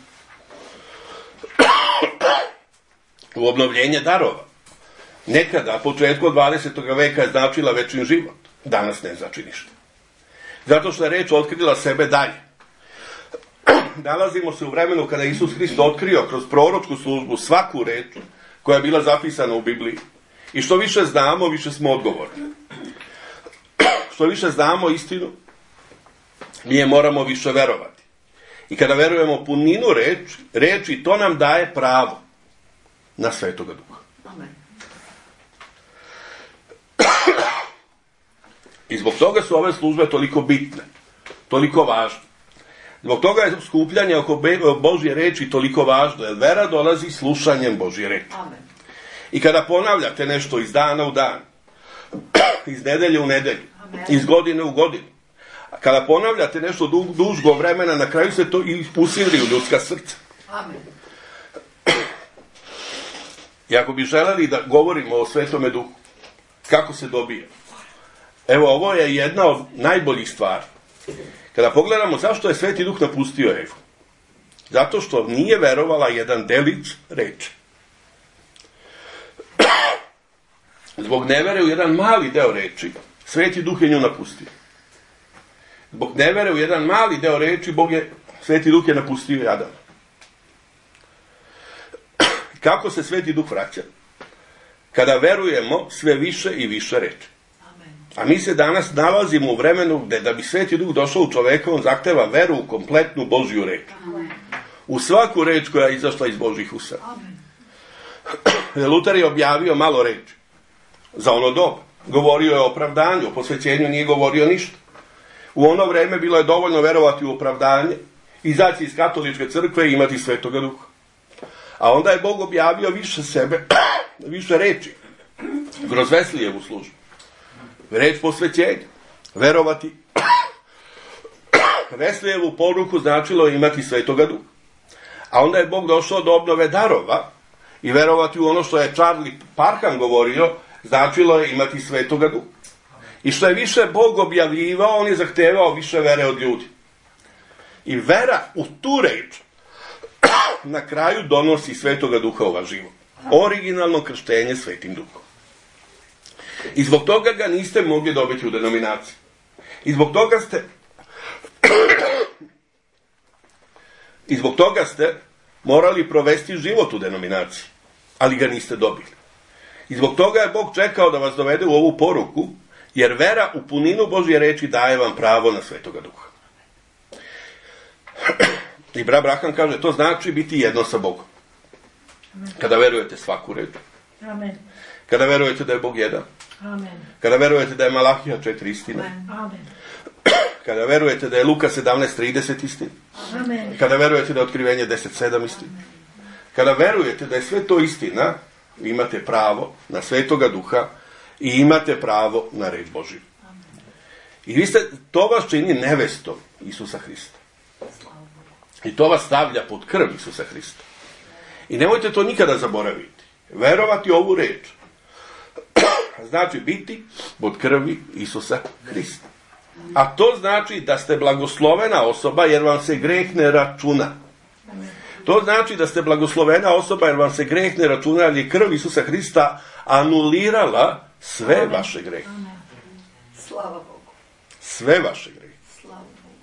u obnovljenje darova, nekada, početku 20. veka je značila večni život, danas ne znači ništa. Zato što je reč otkrila sebe dalje. Nalazimo se u vremenu kada je Isus Hrist otkrio kroz proročku službu svaku reč koja je bila zapisana u Bibliji. I što više znamo, više smo odgovorni. Što više znamo istinu, mi je moramo više verovati. I kada verujemo puninu reči, to nam daje pravo na Svetoga Duha. Amen. I zbog toga su ove službe toliko bitne, toliko važne. Zbog toga je skupljanje oko Božje reči toliko važno, jer vera dolazi slušanjem Božje reči. Amen. I kada ponavljate nešto iz dana u dan, iz nedelje u nedelju, Amen. iz godine u godinu, a kada ponavljate nešto dužgo vremena, na kraju se to i usidri u ljudska srca. Amen. I ako bi želeli da govorimo o Svetome Duhu, kako se dobije? Evo, ovo je jedna od najboljih stvari. Kada pogledamo zašto je Sveti Duh napustio Evu. Zato što nije verovala jedan delić reči. Zbog nevere u jedan mali deo reči, Sveti Duh je nju napustio. Zbog nevere u jedan mali deo reči, Sveti Duh je napustio i Adama. Kako se Sveti Duh vraća? Kada verujemo sve više i više reči. A mi se danas nalazimo u vremenu gde da bi Sveti Duh došao u čoveka, on zahteva veru u kompletnu Božju reč. U svaku reč koja je izašla iz Božjih usta. Luter je objavio malo reči za ono doba. Govorio je o opravdanju, o posvećenju nije govorio ništa. U ono vreme bilo je dovoljno verovati u opravdanje izaći iz katoličke crkve i imati Svetoga Duha. A onda je Bog objavio više sebe, više reči, kroz Veslijevu službu. Reč posvećenja, verovati. Veslijevu poruku značilo je imati Svetoga Duha. A onda je Bog došao do obnove darova i verovati u ono što je Charlie Parham govorio, značilo je imati Svetoga Duha. I što je više Bog objavljivao, on je zahtevao više vere od ljudi. I vera u tu reč na kraju donosi Svetoga Duha u vaš život. Originalno krštenje Svetim Duhom. I zbog toga ga niste mogli dobiti u denominaciji. I zbog toga ste morali provesti život u denominaciji, ali ga niste dobili. I zbog toga je Bog čekao da vas dovede u ovu poruku, jer vera u puninu Božje reči daje vam pravo na Svetoga Duha. I brat Braham kaže, to znači biti jedno sa Bogom. Kada verujete svaku reč. Amen. Kada verujete da je Bog jedan. Amen. Kada verujete da je Malahija 4 istina. Amen. Kada verujete da je Luka 17:30 istina. Amen. Kada verujete da je Otkrivenje 10:7 istina. Kada verujete da je sve to istina, imate pravo na Svetoga Duha i imate pravo na reč Božju. I to vas čini nevestom Isusa Hrista. I to vas stavlja pod krv Isusa Hrista. I nemojte to nikada zaboraviti. Verovati ovu reč znači biti pod krvi Isusa Hrista. A to znači da ste blagoslovena osoba jer vam se greh ne računa. To znači da ste blagoslovena osoba jer vam se greh ne računa, jer je krv Isusa Hrista anulirala sve vaše grehe. Slava Bogu. Sve vaše grehe. Slava Bogu.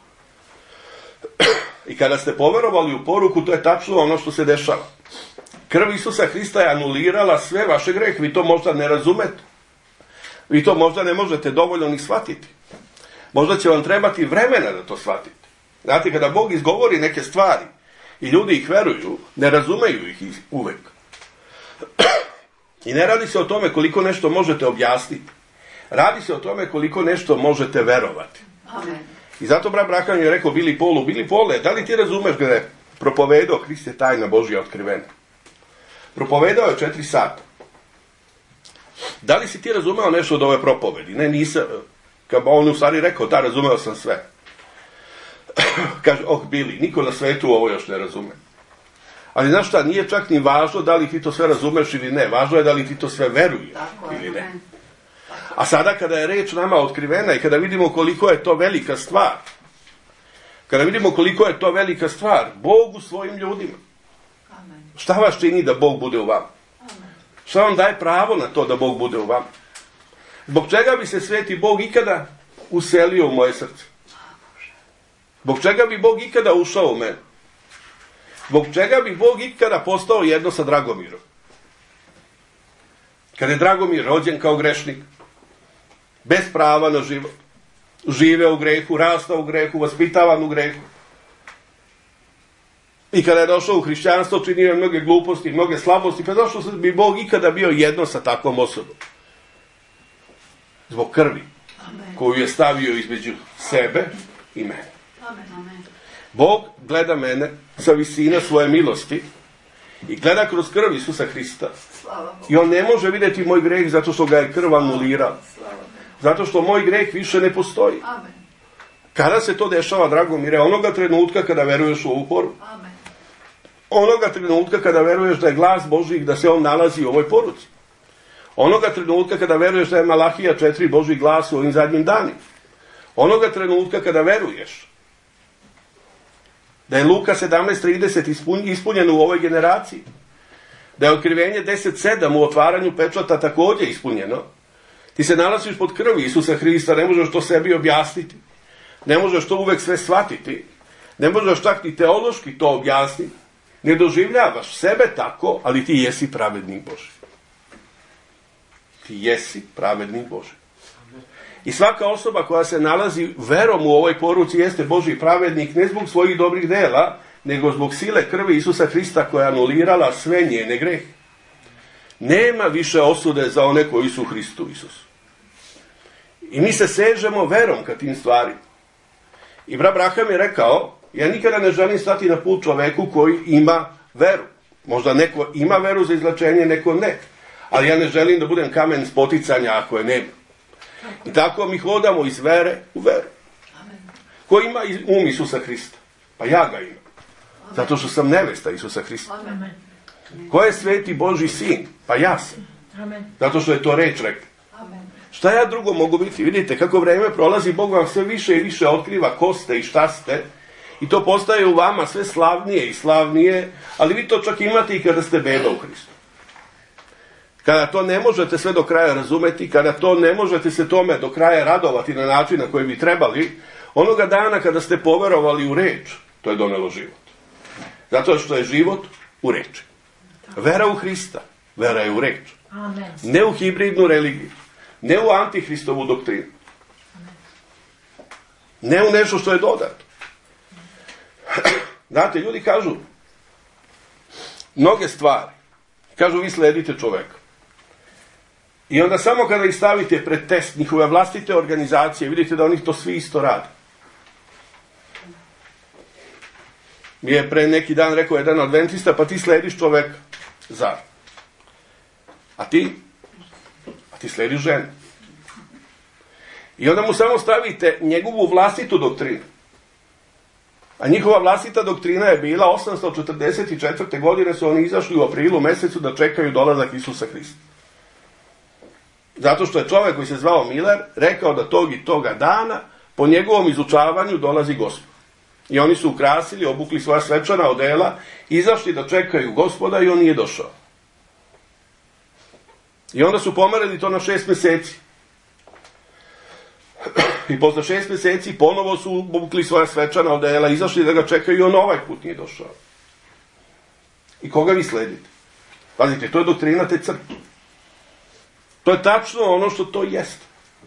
I kada ste poverovali u poruku, to je tačno ono što se dešava. Krv Isusa Hrista je anulirala sve vaše grehe. Vi to možda ne razumete. Vi to možda ne možete dovoljno ni shvatiti. Možda će vam trebati vremena da to shvatite. Znate, kada Bog izgovori neke stvari i ljudi ih veruju, ne razumeju ih uvek. I ne radi se o tome koliko nešto možete objasniti. Radi se o tome koliko nešto možete verovati. Amen. I zato brat Braham je rekao Billy Paule, da li ti razumeš kada je propovedao Hrist je tajna Božja otkrivena? Propovedao je 4 sata. Da li si ti razumeo nešto od ove propovedi? Ne, nisam. Kad on u stvari rekao, da, razumeo sam sve. Kaže, Billy, niko na svetu ovo još ne razume. Ali znaš šta, nije čak ni važno da li ti to sve razumeš ili ne. Važno je da li ti to sve veruješ ili ne. A sada kada je reč nama otkrivena i kada vidimo koliko je to velika stvar, Bog u svojim ljudima. Šta vas čini da Bog bude u vama? Šta vam daje pravo na to da Bog bude u vama? Zbog čega bi se sveti Bog ikada uselio u moje srce? Zbog čega bi Bog ikada ušao u mene? Zbog čega bi Bog ikada postao jedno sa Dragomirom? Kada je Dragomir rođen kao grešnik, bez prava na život, žive u grehu, rastao u grehu, vaspitavan u grehu. I kada je došao u hrišćanstvo, činio je mnoge gluposti, mnoge slabosti, pa došao bi Bog ikada bio jedno sa takvom osobom. Zbog krvi koju je stavio između sebe i mene. Bog gleda mene sa visine svoje milosti i gleda kroz krv Isusa Hrista. I on ne može vidjeti moj greh zato što ga je krv anulirala. Zato što moj greh više ne postoji. Kada se to dešava, Dragomire? Onoga trenutka kada veruješ u ovu poruku. Onoga trenutka kada veruješ da je glas Božji, da se on nalazi u ovoj poruci. Onoga trenutka kada veruješ da je Malahija 4 Božji glas u ovim zadnjim danima. Onoga trenutka kada veruješ da je Luka 17:30 ispunjeno u ovoj generaciji. Da je Otkrivenje 10:7 u otvaranju pečata također ispunjeno. Ti se nalaziš pod krvi Isusa Hrista, ne možeš to sebi objasniti. Ne možeš to uvek sve shvatiti. Ne možeš čak ni teološki to objasniti. Ne doživljavaš sebe tako, ali ti jesi pravednik Božji. Ti jesi pravednik Božji. I svaka osoba koja se nalazi verom u ovoj poruci jeste Božji pravednik, ne zbog svojih dobrih dela, nego zbog sile krvi Isusa Hrista koja je anulirala sve njene grehe. Nema više osude za one koji su u Hristu Isusu. I mi se sežemo verom ka tim stvarima. I brat Braham je rekao, Ja nikada ne želim stati na put čoveku koji ima veru. Možda neko ima veru za izlečenje, neko ne. Ali ja ne želim da budem kamen spoticanja ako je nema. I tako mi hodamo iz vere u veru. Ko ima um Isusa Hrista? Pa ja ga imam. Zato što sam nevesta Isusa Hrista. Ko je sveti Božji sin? Pa ja sam. Zato što je to reč rekla. Šta ja drugo mogu biti? Vidite, kako vreme prolazi, Bog vam sve više i više otkriva ko ste i šta ste. I to postaje u vama sve slavnije i slavnije, ali vi to čak imate i kada ste beba u Hristu. Kada to ne možete sve do kraja razumeti, kada to ne možete se tome do kraja radovati na način na koji bi trebali, onoga dana kada ste poverovali u reč, to je donelo život. Zato što je život u reči. Vera u Hrista, vera je u reč. Ne u hibridnu religiju, ne u antihristovu doktrinu. Ne u nešto što je dodato. Znate, ljudi kažu mnoge stvari. Kažu, vi sledite čoveka. I onda samo kada ih stavite pred test njihove vlastite organizacije, vidite da oni to svi isto rade. Mi je pre neki dan rekao jedan adventista, pa ti slediš čoveka. Zar? A ti slediš ženu. I onda mu samo stavite njegovu vlastitu doktrinu. A njihova vlastita doktrina je bila 844. godine su oni izašli u aprilu mesecu da čekaju dolazak Isusa Hrista. Zato što je čovjek koji se zvao Miller rekao da tog i toga dana po njegovom izučavanju dolazi Gospod. I oni su ukrasili, obukli svoja svečana odela, izašli da čekaju Gospoda i on nije došao. I onda su pomerili to na 6 mjeseci. I posle 6 mjeseci ponovo su obukli svoja svečana odela, izašli da ga čekaju i on ovaj put nije došao. I koga vi sledite? Pazite, to je doktrina te crkve. To je tačno ono što to jest.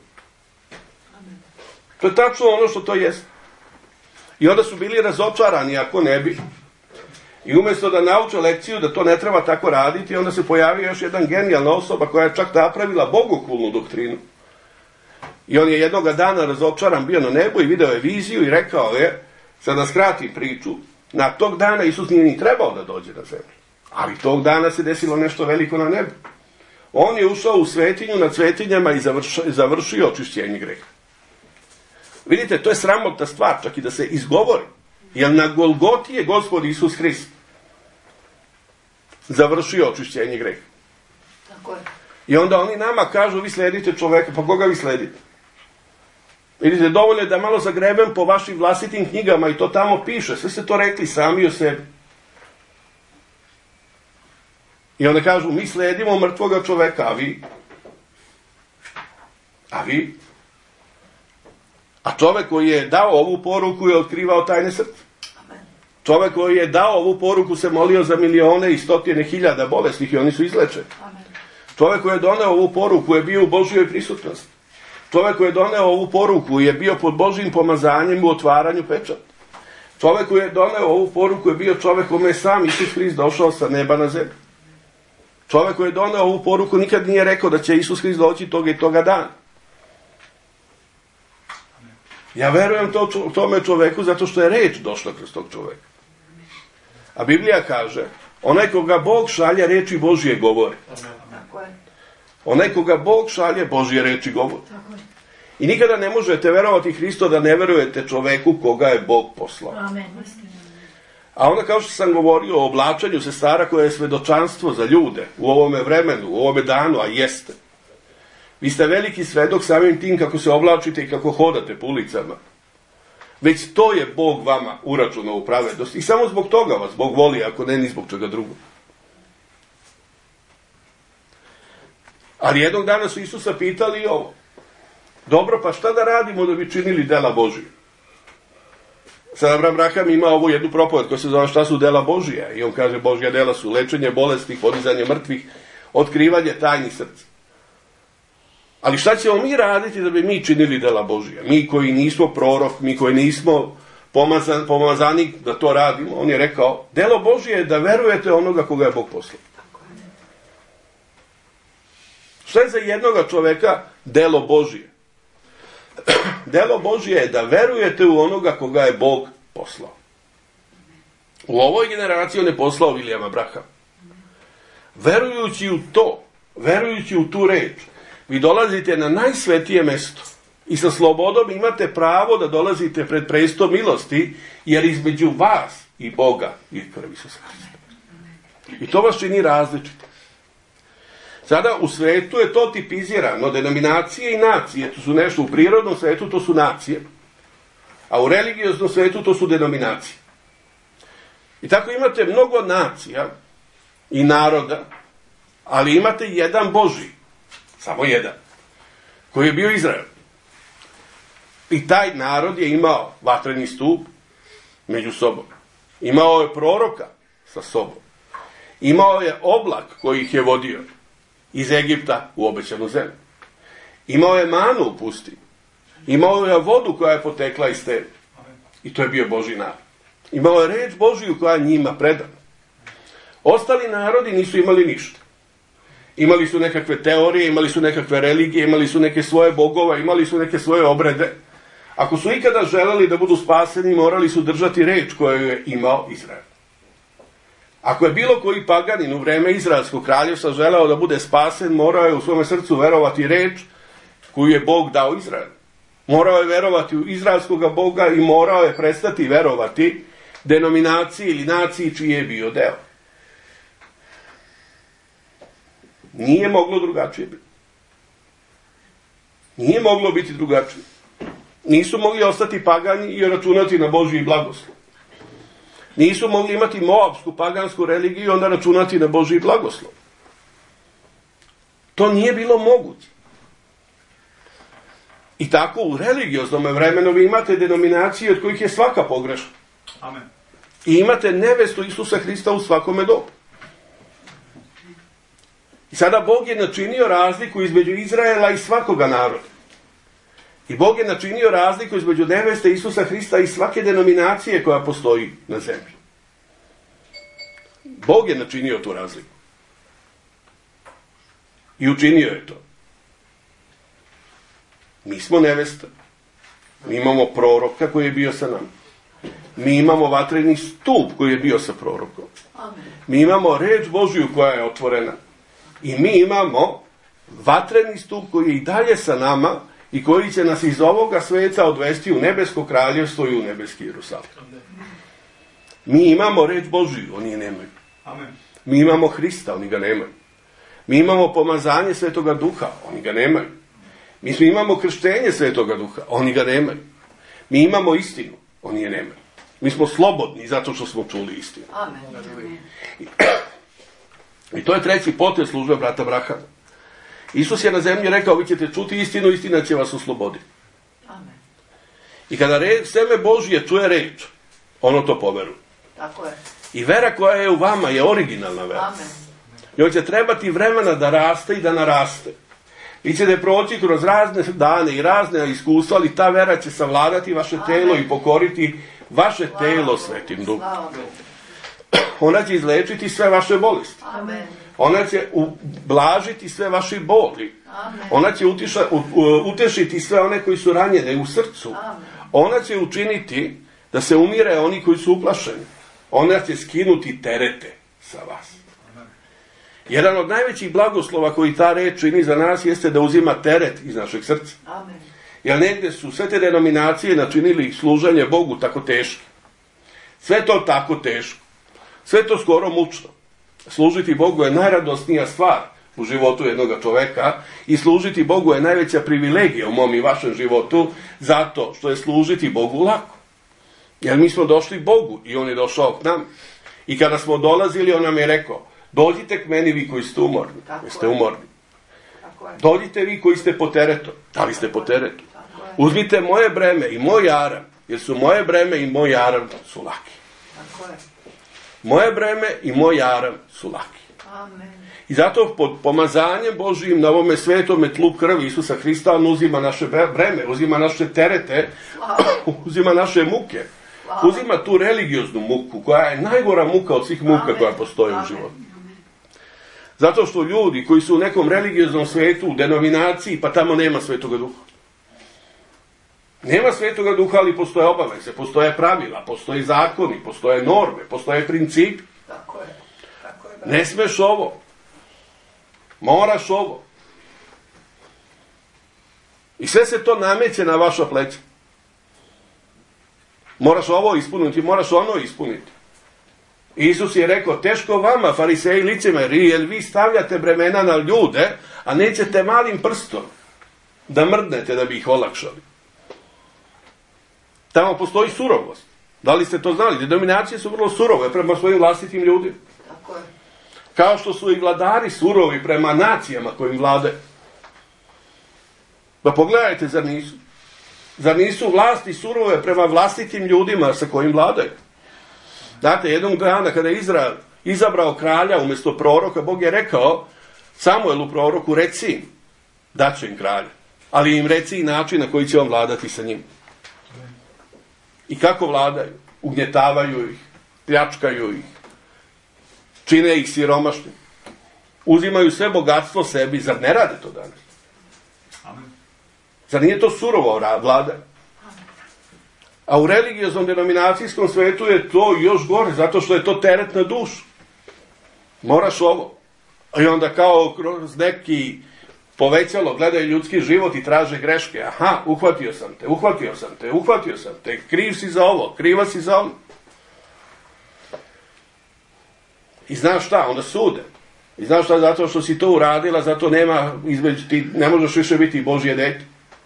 To je tačno ono što to jest. I onda su bili razočarani ako ne bi. I umjesto da nauče lekciju da to ne treba tako raditi, onda se pojavio još jedan genijalna osoba koja je čak napravila bogokulnu doktrinu. I on je jednoga dana razočaran bio na nebu i video je viziju i rekao je, sad da skratim priču, na tog dana Isus nije ni trebao da dođe na zemlju. Ali tog dana se desilo nešto veliko na nebu. On je ušao u svetinju nad svetinjama i završio očišćenje greha. Vidite, to je sramotna stvar, čak i da se izgovori. Jer na Golgoti je Gospod Isus Hrist završio očišćenje greha. Tako je. I onda oni nama kažu, vi sledite čoveka, pa koga vi sledite? Vidite, dovoljno je da malo zagrebem po vašim vlastitim knjigama i to tamo piše. Sve ste to rekli sami o sebi. I onda kažu, mi sledimo mrtvoga čoveka, a vi? A vi? A čovek koji je dao ovu poruku je otkrivao tajne srca. Čovek koji je dao ovu poruku se molio za milione i stotine hiljada bolesnih i oni su izlečeni. Čovek koji je doneo ovu poruku je bio u Božjoj prisutnosti. Čovek koji je doneo ovu poruku je bio pod Božjim pomazanjem u otvaranju pečata. Čovek koji je doneo ovu poruku je bio čovek kome je sam Isus Hrist došao sa neba na zemlju. Čovek koji je doneo ovu poruku nikad nije rekao da će Isus Hrist doći toga i toga dana. Ja verujem tome čoveku zato što je reč došla kroz tog čoveka. A Biblija kaže, onaj koga Bog šalje, reči Božje govori. Onaj koga Bog šalje, Božje reči govori. I nikada ne možete verovati Hristo da ne verujete čoveku koga je Bog poslao. A onda kao što sam govorio o oblačenju sestara koje je svedočanstvo za ljude u ovome vremenu, u ovome danu, a jeste. Vi ste veliki svedok samim tim kako se oblačite i kako hodate po ulicama. Već to je Bog vama uračunao u pravednost. I samo zbog toga vas Bog voli, ako ne ni zbog čega drugog. Ali jednog dana su Isusa pitali ovo. Dobro, pa šta da radimo da bi činili dela Božije? Sad Abraham Raham ima ovu jednu propoved koja se zove šta su dela Božija. I on kaže Božja dela su lečenje bolesnih, podizanje mrtvih, otkrivanje tajnih srca. Ali šta ćemo mi raditi da bi mi činili dela Božija? Mi koji nismo prorok, mi koji nismo pomazanik da to radimo. On je rekao, delo Božije je da verujete onoga koga je Bog poslao. Šta je za jednoga čoveka delo Božije? Delo Božije je da verujete u onoga koga je Bog poslao. U ovoj generaciji on je poslao Vilijama Brahama. Verujući u to, verujući u tu reč, vi dolazite na najsvetije mesto i sa slobodom imate pravo da dolazite pred presto milosti, jer između vas i Boga je krv Isusa Hrista. I to vas čini različite. Sada u svetu je to tipizirano, denominacije i nacije, to su nešto u prirodnom svetu, to su nacije, a u religioznom svetu to su denominacije. I tako imate mnogo nacija i naroda, ali imate jedan Božji, samo jedan, koji je bio Izrael. I taj narod je imao vatreni stup među sobom. Imao je proroka sa sobom. Imao je oblak koji ih je vodio iz Egipta u obećanu zemlju. Imao je manu u pustinji. Imao je vodu koja je potekla iz tebe. I to je bio Božji narod. Imao je reč Božiju koja je njima predana. Ostali narodi nisu imali ništa. Imali su nekakve teorije, imali su nekakve religije, imali su neke svoje bogove, imali su neke svoje obrede. Ako su ikada želeli da budu spaseni, morali su držati reč koju je imao Izrael. Ako je bilo koji paganin u vreme Izraelskog kraljevstva želeo da bude spasen, morao je u svome srcu verovati reč koju je Bog dao Izraelu. Morao je verovati u izraelskog Boga i morao je prestati verovati denominaciji ili naciji čiji je bio deo. Nije moglo drugačije biti. Nije moglo biti drugačije. Nisu mogli ostati pagani i računati na Božji blagoslov. Nisu mogli imati moabsku pagansku religiju i onda računati na Božji blagoslov. To nije bilo moguće. I tako u religioznom vremenu vi imate denominacije od kojih je svaka pogrešna. Amen. I imate nevestu Isusa Hrista u svakome dobu. I sada Bog je načinio razliku između Izraela i svakoga naroda. I Bog je načinio razliku između neveste Isusa Hrista i svake denominacije koja postoji na zemlji. Bog je načinio tu razliku. I učinio je to. Mi smo nevesta. Mi imamo proroka koji je bio sa nama. Mi imamo vatreni stup koji je bio sa prorokom. Mi imamo reč Božju koja je otvorena. I mi imamo vatreni stup koji je i dalje sa nama i koji će nas iz ovoga sveta odvesti u nebesko kraljevstvo i u nebeski Jerusalim. Mi imamo reč Božju, oni je nemaju. Amen. Mi imamo Hrista, oni ga nemaju. Mi imamo pomazanje Svetoga Duha, oni ga nemaju. Mi imamo krštenje Svetoga Duha, oni ga nemaju. Mi imamo istinu, oni je nemaju. Mi smo slobodni zato što smo čuli istinu. Amen. I to je treći potez službe brata Brahama. Isus je na zemlji rekao, vi ćete čuti istinu, istina će vas osloboditi. Amen. I kada seme Božje čuje reč, ono to poveruje. Tako je. I vera koja je u vama je originalna vera. Amen. Njoj će trebati vremena da raste i da naraste. Vi ćete proći kroz razne dane i razne iskustva, ali ta vera će savladati vaše telo i pokoriti vaše telo Svetim Duhom. Ona će izlečiti sve vaše bolesti. Amen. Ona će ublažiti sve vaše boli. Amen. Ona će utešiti sve one koji su ranjene u srcu. Amen. Ona će učiniti da se umire oni koji su uplašeni. Ona će skinuti terete sa vas. Jedan od najvećih blagoslova koji ta reč čini za nas jeste da uzima teret iz našeg srca. Amen. Jer negdje su sve te denominacije načinili služenje Bogu tako teško. Sve to tako teško. Sve to skoro mučno. Služiti Bogu je najradosnija stvar u životu jednog čoveka i služiti Bogu je najveća privilegija u mom i vašem životu zato što je služiti Bogu lako. Jer mi smo došli Bogu i On je došao k nam. I kada smo dolazili, On nam je rekao, dođite k meni vi koji ste umorni. Jeste umorni. Dođite vi koji ste po teretu. Da li ste po teretu? Uzmite moje breme i moj jaram, jer su moje breme i moj jaram su laki. Moje breme i moj jaram su laki. Amen. I zato pod pomazanjem Božijim na ovome svetome tlu krvi Isusa Hrista On uzima naše breme, uzima naše terete, uzima naše muke. Uzima tu religioznu muku, koja je najgora muka od svih muka koja postoje u životu. Zato što ljudi koji su u nekom religioznom svetu, u denominaciji, pa tamo nema Svetoga Duha. Nema Svetoga Duha, ali postoje obaveze, postoje pravila, postoje zakoni, postoje norme, postoje principi. Tako je. Tako je. Ne smeš ovo. Moraš ovo. I sve se to nameće na vaša pleća. Moraš ovo ispuniti, moraš ono ispuniti. Isus je rekao, teško vama, fariseji, licemeri, jer vi stavljate bremena na ljude, a nećete malim prstom da mrdnete da bi ih olakšali. Tamo postoji surovost. Da li ste to znali? Denominacije su vrlo surove prema svojim vlastitim ljudima. Tako je. Kao što su i vladari surovi prema nacijama kojim vlade. Pa pogledajte, zar nisu? Zar nisu vlasti surove prema vlastitim ljudima sa kojim vladaju? Znate, jednog dana kada je Izrael izabrao kralja umjesto proroka, Bog je rekao Samuelu proroku, reci im, dat će im kralja, ali im reci i način na koji će on vladati sa njim. I kako vladaju? Ugnjetavaju ih, pljačkaju ih, čine ih siromašnim, uzimaju sve bogatstvo sebi, zar ne rade to danas? Zar nije to surovo vlada? A u religioznom denominacijskom svetu je to još gore, zato što je to teret na dušu. Moraš ovo. I onda kao kroz neki povećalo gledaju ljudski život i traže greške. Aha, uhvatio sam te, kriv si za ovo, kriva si za ono. I znaš šta, onda sude. I znaš šta, zato što si to uradila, zato nema između ti, ne možeš više biti Božje dete.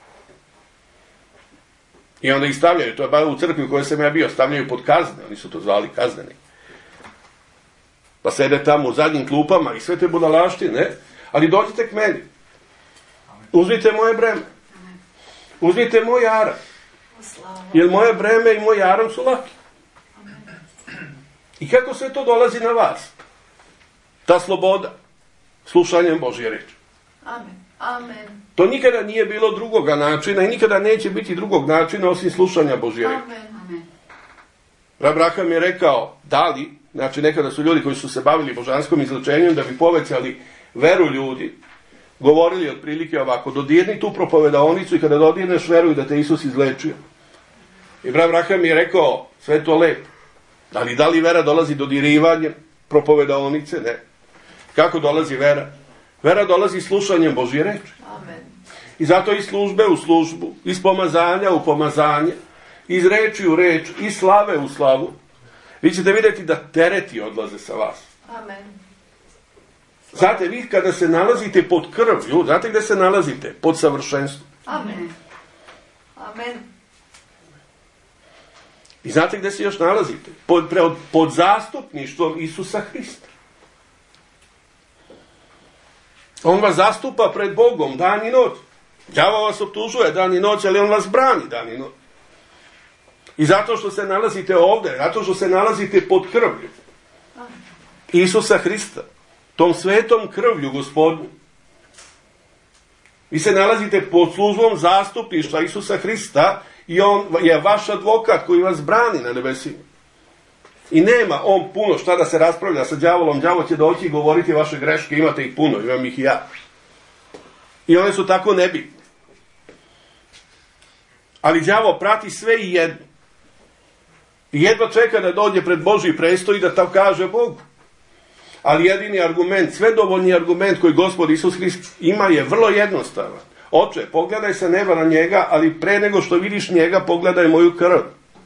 I onda ih stavljaju, to je bar u crkvi u kojoj sam ja bio, stavljaju pod kazne, oni su to zvali kazneni. Pa sede tamo u zadnjim klupama i sve te budalaštine, ali dođite k meni. Uzmite moje breme. Uzmite moj jaram. Jer moje breme i moj jaram su laki. I kako sve to dolazi na vas? Ta sloboda. Slušanjem Božje reči. Amen. Amen. To nikada nije bilo drugoga načina i nikada neće biti drugog načina osim slušanja Božje reči. Amen. Abraham je rekao, da li, znači nekada su ljudi koji su se bavili božanskom izlečenjem da bi povećali veru ljudi, govorili otprilike ovako, dodirni tu propovedaonicu i kada dodirneš veruj da te Isus izlečio. I Abraham je rekao, sve to lepo, ali da li vera dolazi dodirivanjem propovedaonice? Ne. Kako dolazi vera? Vera dolazi slušanjem Božje reči. Amen. I zato iz službe u službu, iz pomazanja u pomazanje, iz reči u reč, iz slave u slavu, vi ćete vidjeti da tereti odlaze sa vas. Amen. Znate, vi kada se nalazite pod krvlju, znate gdje se nalazite? Pod savršenstvom. Amen. Amen. I znate gdje se još nalazite? Pod zastupništvom Isusa Hrista. On vas zastupa pred Bogom dan i noć. Đavo vas optužuje dan i noć, ali on vas brani dan i noć. I zato što se nalazite ovdje, zato što se nalazite pod krvlju Isusa Hrista, tom svetom krvlju Gospodnju. Vi se nalazite pod službom zastupništva Isusa Hrista i on je vaš advokat koji vas brani na nebesima. I nema on puno šta da se raspravlja sa đavolom. Đavo će doći i govoriti vaše greške, imate ih puno, imam ih i ja. I one su tako nebitne. Ali đavo prati sve i jedno. I jedva čeka da dođe pred Božji prestol i da tam kaže Bogu. Ali jedini argument, svedovoljni argument koji Gospod Isus Hrist ima je vrlo jednostavan. Oče, pogledaj sa neba na njega, ali pre nego što vidiš njega, pogledaj moju krv.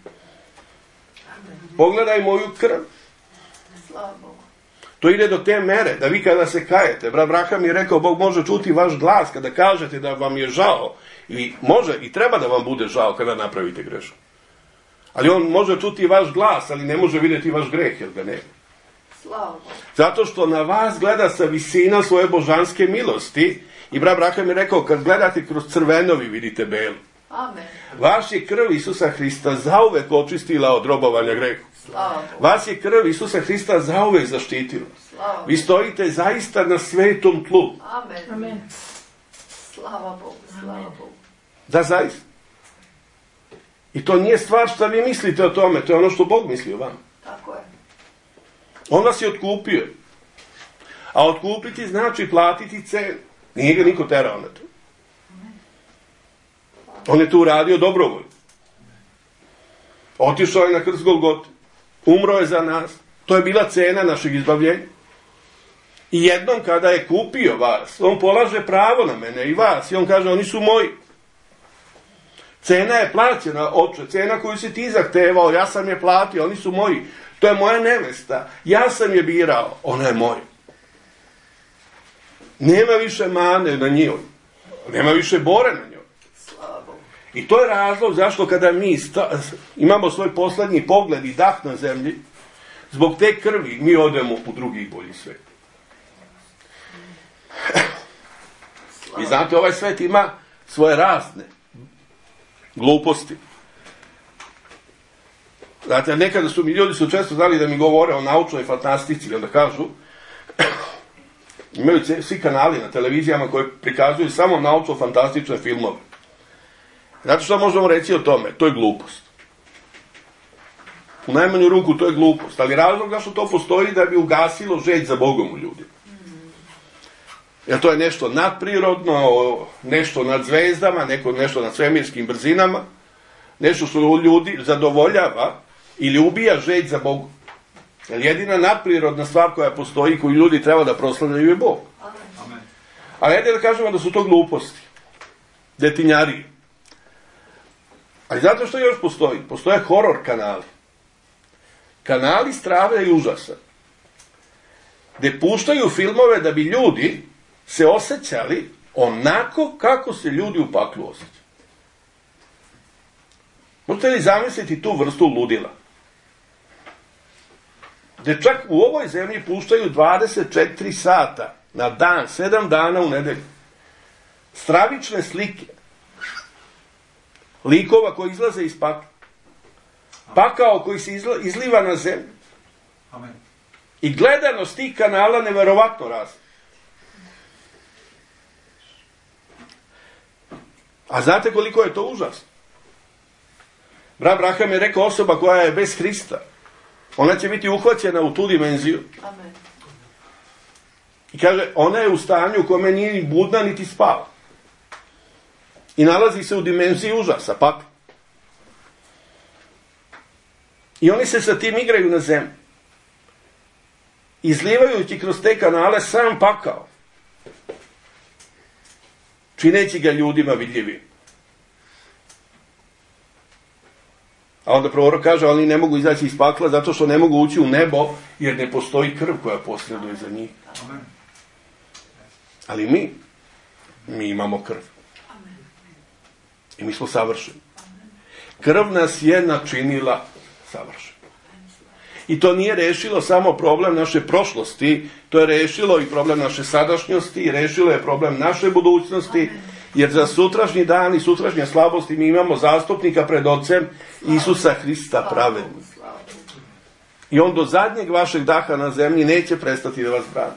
Pogledaj moju krv. Slava Bogu. To ide do te mere da vi kada se kajete, Abraham je rekao, Bog može čuti vaš glas kada kažete da vam je žao. I može i treba da vam bude žao kada napravite grešku. Ali on može čuti vaš glas, ali ne može vidjeti vaš greh, jer ga nema. Slava Bogu. Zato što na vas gleda sa visina svoje božanske milosti. I Abraham je rekao, kad gledate kroz crveno, vi vidite belo. Amen. Vas je krv Isusa Hrista zauvek očistila od robovanja grehu. Slava Bogu. Vas je krv Isusa Hrista zauvek zaštitila. Slava Bogu. Vi stojite zaista na svetom tlu. Amen. Amen. Slava Bogu. Slava Bogu. Da, zaista. I to nije stvar što vi mislite o tome, to je ono što Bog misli o vama. Tako je. On vas je otkupio. A otkupiti znači platiti cenu. Nije ga niko terao na to. On je to uradio dobrovoljno. Otišao je na krst Golgote. Umro je za nas. To je bila cena našeg izbavljenja. I jednom kada je kupio vas, on polaže pravo na mene i vas. I on kaže, oni su moji. Cena je plaćena, oče. Cena koju si ti zahtevao, ja sam je platio, oni su moji. To je moja nevesta. Ja sam je birao, ona je moja. Nema više mane na njoj. Nema više bore na njoj. I to je razlog zašto kada mi imamo svoj poslednji pogled i dah na zemlji, zbog te krvi mi odemo u drugi i bolji svet. I znate, ovaj svet ima svoje razne gluposti. Znate, nekada su mi ljudi često znali da mi govore o naučnoj fantastici, onda kažu, imaju svi kanali na televizijama koji prikazuju samo naučno-fantastične filmove. Znate što možemo reći o tome? To je glupost. U najmanju ruku to je glupost, ali razlog zašto to postoji da bi ugasilo žeđ za Bogom u ljudi. Jer to je nešto nadprirodno, nešto nad zvezdama, nešto nad svemirskim brzinama, nešto što ljudi zadovoljava ili ubija žeđ za Bogom. Jer jedina nadprirodna stvar koja postoji, koju ljudi treba da proslavljaju je Bog. Amen. Ali ajde da kažemo da su to gluposti, detinjarije. Ali zato što još postoji? Postoje horor kanali. Kanali strave i užasa. Gde puštaju filmove da bi ljudi se osjećali onako kako se ljudi u paklu osjećaju. Možete li zamisliti tu vrstu ludila? Gde čak u ovoj zemlji puštaju 24 sata na dan, 7 dana u nedelju. Stravične slike. Likova koji izlaze iz pakla. Pakao koji se izliva na zemlju. Amen. I gledanost tih kanala neverovatno raste. A znate koliko je to užasno? Brat Braham je rekao, osoba koja je bez Hrista, ona će biti uhvaćena u tu dimenziju. Amen. I kaže, ona je u stanju u kome nije ni budna, niti spava. I nalazi se u dimenziji užasa, pakla. I oni se sa tim igraju na zemlji. Izlivajući kroz te kanale sam pakao. Čineći ga ljudima vidljivim. A onda prorok kaže, oni ne mogu izaći iz pakla zato što ne mogu ući u nebo, jer ne postoji krv koja posreduje za njih. Amen. Ali mi imamo krv. I mi smo savršeni. Krv nas je načinila savršeni. I to nije rešilo samo problem naše prošlosti, to je rešilo i problem naše sadašnjosti, i rešilo je problem naše budućnosti, jer za sutrašnji dan i sutrašnje slabosti mi imamo zastupnika pred Ocem Isusa Hrista pravednog. I on do zadnjeg vašeg daha na zemlji neće prestati da vas brani.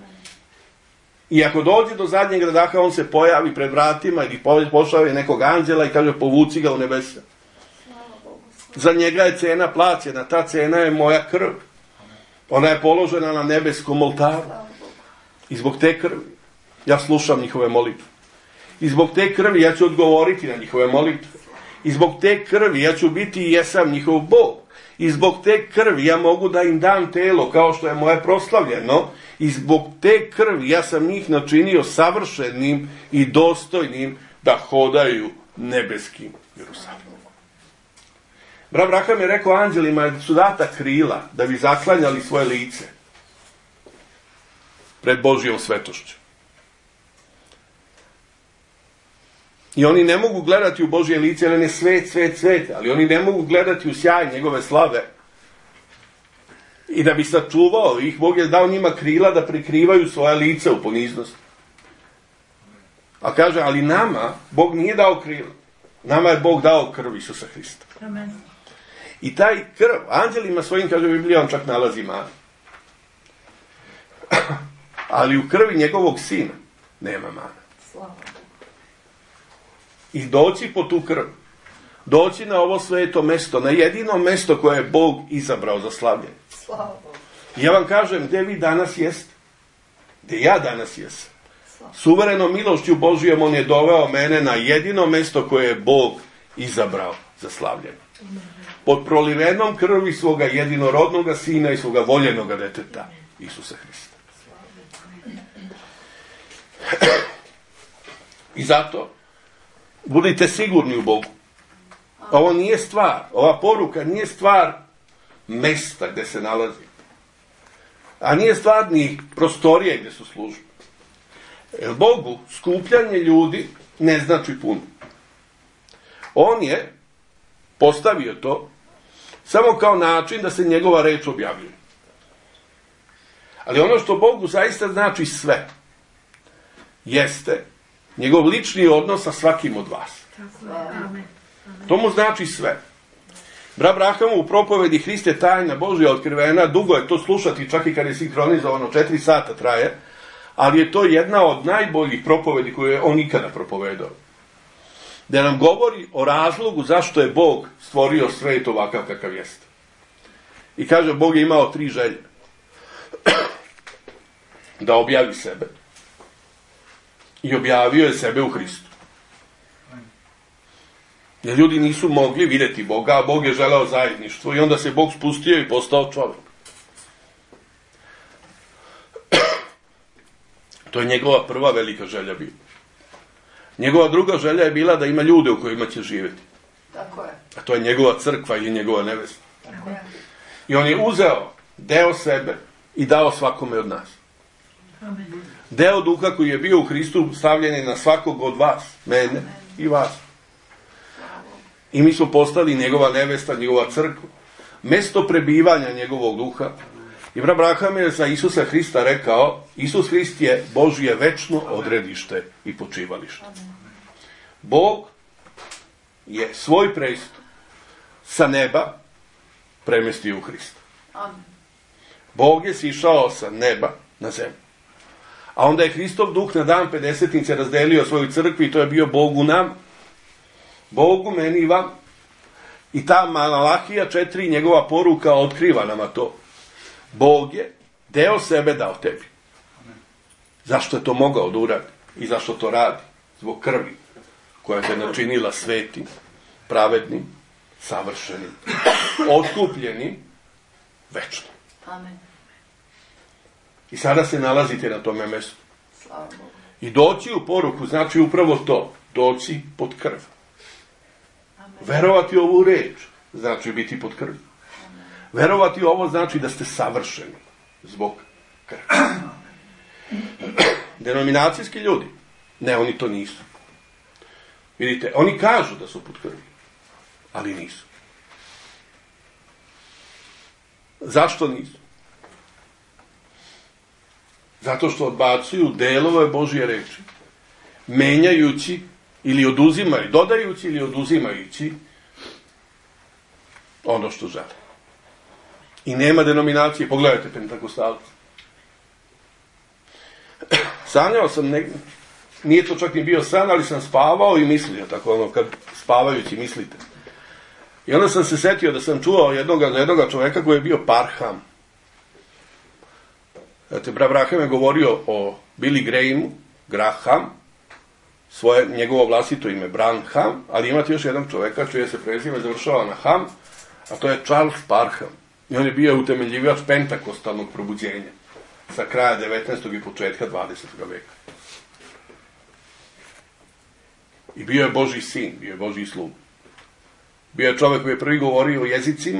I ako dođe do zadnjeg daha, on se pojavi pred vratima ili pošalje nekog anđela i kaže, povuci ga u nebesa. Za njega je cena plaćena, ta cena je moja krv. Ona je položena na nebeskom oltaru. I zbog te krvi ja slušam njihove molitve. I zbog te krvi ja ću odgovoriti na njihove molitve. I zbog te krvi ja ću biti i jesam njihov Bog. I zbog te krvi ja mogu da im dam telo kao što je moje proslavljeno. I zbog te krvi ja sam njih načinio savršenim i dostojnim da hodaju nebeskim Jerusalimom. Brat Braham je rekao, anđelima su data krila da bi zaklanjali svoje lice pred Božjom svetošću. I oni ne mogu gledati u Božje lice, jer on je svet, ali oni ne mogu gledati u sjaj njegove slave. I da bi sačuvao ih, Bog je dao njima krila da prikrivaju svoje lice u poniznosti. A kaže, ali nama Bog nije dao krila. Nama je Bog dao krv Isusa Hrista. Amen. I taj krv, anđelima svojim, kaže Biblija, on čak nalazi manu. Ali u krvi njegovog sina nema mana. Slava. I doći po tu krv, doći na ovo sveto mesto, na jedino mesto koje je Bog izabrao za slavljenje. Slava Bogu. I ja vam kažem, gde vi danas jeste? Gde ja danas jesam? Suverenom milošću Božijom on je doveo mene na jedino mesto koje je Bog izabrao za slavljenje. Pod prolivenom krvi svoga jedinorodnoga sina i svoga voljenoga deteta, Isusa Hrista. I zato budite sigurni u Bogu. Ovo nije stvar, ova poruka nije stvar mesta gde se nalazi. A nije stvar ni prostorije gde su službe. Jer Bogu skupljanje ljudi ne znači puno. On je postavio to samo kao način da se njegova reč objavljuje. Ali ono što Bogu zaista znači sve, jeste njegov lični odnos sa svakim od vas. To mu znači sve. Abrahamu u propovedi Hriste tajna Božja otkrivena, dugo je to slušati, čak i kad je sinhronizovano, 4 sata traje, ali je to jedna od najboljih propovedi koje je on ikada propovedao. Da nam govori o razlogu zašto je Bog stvorio svet ovakav kakav jeste. I kaže, Bog je imao 3 želje. Da objavi sebe. I objavio je sebe u Hristu. Jer ljudi nisu mogli vidjeti Boga, a Bog je želeo zajedništvo i onda se Bog spustio i postao čovjek. To je njegova prva velika želja bila. Njegova druga želja je bila da ima ljude u kojima će živjeti. Tako je. A to je njegova crkva ili njegova nevesta. Tako je. I on je uzeo deo sebe i dao svakome od nas. Amen. Deo duha koji je bio u Hristu stavljen je na svakog od vas, mene i vas. I mi smo postali njegova nevesta, njegova crkva. Mesto prebivanja njegovog duha. I Abraham je za Isusa Hrista rekao, Isus Hrist je Božje večno odredište i počivalište. Bog je svoj prestup sa neba premestio u Hrista. Bog je sišao sa neba na zemlju. A onda je Hristov duh na dan 50-nice razdelio svoju crkvu i to je bio Bog u nam. Bogu, meni i vam. I ta Malahija 4, njegova poruka otkriva nama to. Bog je deo sebe dao tebi. Zašto je to mogao da uradi? I zašto to radi? Zbog krvi koja te načinila svetim, pravednim, savršenim, otkupljenim, večno. Amen. I sada se nalazite na tome mjestu. Slava Bogu. I doći u poruku znači upravo to. Doći pod krv. Verovati ovu reč znači biti pod krvi. Verovati ovo znači da ste savršeni zbog krvi. Denominacijski ljudi, ne, oni to nisu. Vidite, oni kažu da su pod krvi, ali nisu. Zašto nisu? Zato što odbacuju delove Božje reči, menjajući ili oduzimaju, dodajući ili oduzimajući ono što žele. I nema denominacije. Pogledajte Pentakostalce. Sanjao sam, nije to čak ni bio san, ali sam spavao i mislio, tako ono, kad spavajući mislite. I onda sam se setio da sam čuo jednoga čovjeka koji je bio Parham. Znate, Abraham je govorio o Billy Graham, njegovo vlastito ime Branham, ali imate još jednog čovjeka čije se prezime završava na Ham, a to je Charles Parham. I on je bio utemeljivač pentakostalnog probuđenja sa kraja 19. i početka 20. veka. I bio je Božji sin, bio je Božji sluga. Bio je čovjek koji je prvi govorio o jezicima,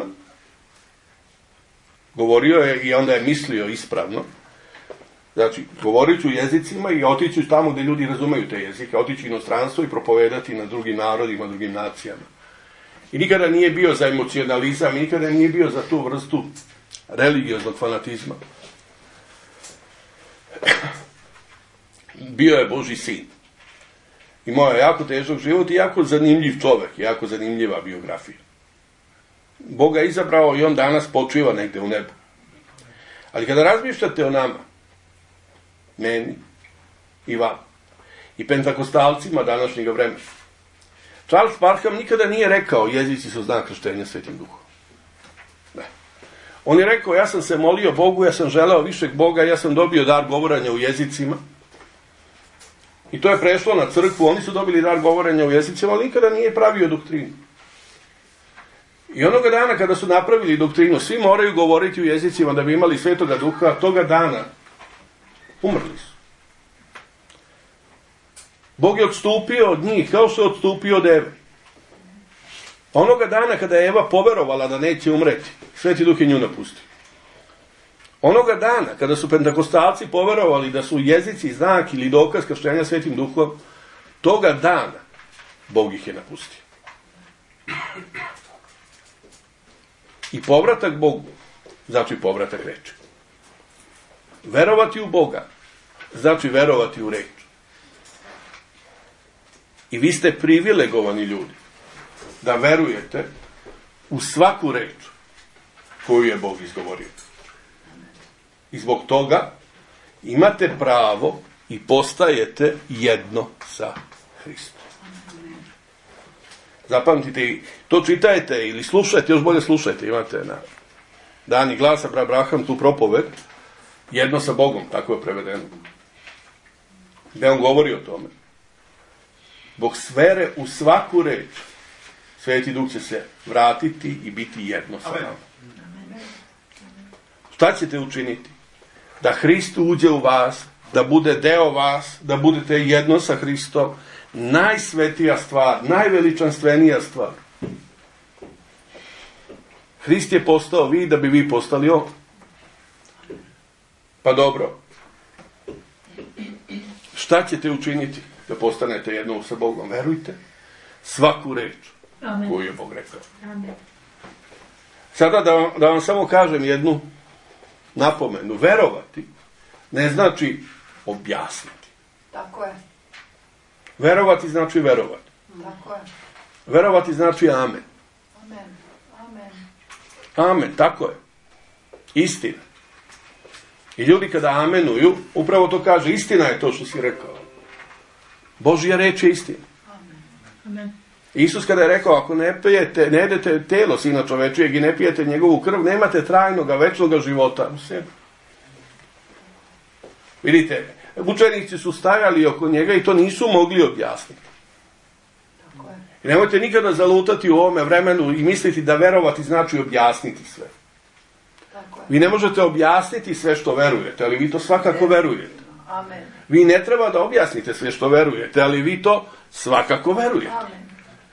govorio je i onda je mislio ispravno. Znači, govorit ću jezicima i otići tamo gdje ljudi razumeju te jezike, otići u inostranstvo i propovedati na drugim narodima, drugim nacijama. I nikada nije bio za emocionalizam, i nikada nije bio za tu vrstu religioznog fanatizma. Bio je Božji sin. Imao je jako težak život i jako zanimljiv čovjek, jako zanimljiva biografija. Bog ga izabrao i on danas počiva negdje u nebu. Ali kada razmišljate o nama, meni i vam, i pentakostalcima današnjeg vremena, Charles Parham nikada nije rekao jezici su znak krštenja Svetim Duhom. Ne. On je rekao, ja sam se molio Bogu, ja sam želeo višeg Boga, ja sam dobio dar govoranja u jezicima I to je prešlo na crkvu, oni su dobili dar govorenja u jezicima, ali nikada nije pravio doktrinu. I onoga dana kada su napravili doktrinu, svi moraju govoriti u jezicima da bi imali Svetoga Duha, toga dana umrli su. Bog je odstupio od njih, kao što je odstupio od Eve. Onoga dana kada je Eva poverovala da neće umreti, Sveti Duh je nju napustio. Onoga dana kada su pentakostalci poverovali da su jezici znak ili dokaz krštenja Svetim Duhom, toga dana Bog ih je napustio. I povratak Bogu znači povratak reči. Verovati u Boga znači verovati u reč. I vi ste privilegovani ljudi da verujete u svaku reč koju je Bog izgovorio. I zbog toga imate pravo i postajete jedno sa Hristom. Zapamtite, to čitajte ili slušajte, još bolje slušajte, imate na Dani glasa brat Abraham tu propoved, jedno sa Bogom, tako je prevedeno. Gde on govori o tome. Bog svere u svaku reč, Sveti Duh će se vratiti i biti jedno sa nama. Šta ćete učiniti? Da Hrist uđe u vas, da bude deo vas, da budete jedno sa Hristom, najsvetija stvar, najveličanstvenija stvar. Hrist je postao vi da bi vi postali on. Pa dobro. Šta ćete učiniti da postanete jedno sa Bogom? Verujte svaku reč koju je Bog rekao. Amen. Sada da vam samo kažem jednu napomenu. Verovati ne znači objasniti. Tako je. Verovati znači verovati. Tako je. Verovati znači amen. Amen. Amen. Amen, tako je. Istina. I ljudi kada amenuju, upravo to kaže, istina je to što si rekao. Božja reč je istina. Amen. Isus kada je rekao, ako ne jedete telo Sina čovečijeg i ne pijete njegovu krv, nemate trajnoga, večnoga života u sebi. Vidite, učenici su stajali oko njega i to nisu mogli objasniti. Tako je. I nemojte nikada zalutati u ovome vremenu i misliti da verovati znači objasniti sve. Tako je. Vi ne možete objasniti sve što verujete, ali vi to svakako verujete. Amen. Vi ne treba da objasnite sve što verujete, ali vi to svakako verujete. Amen.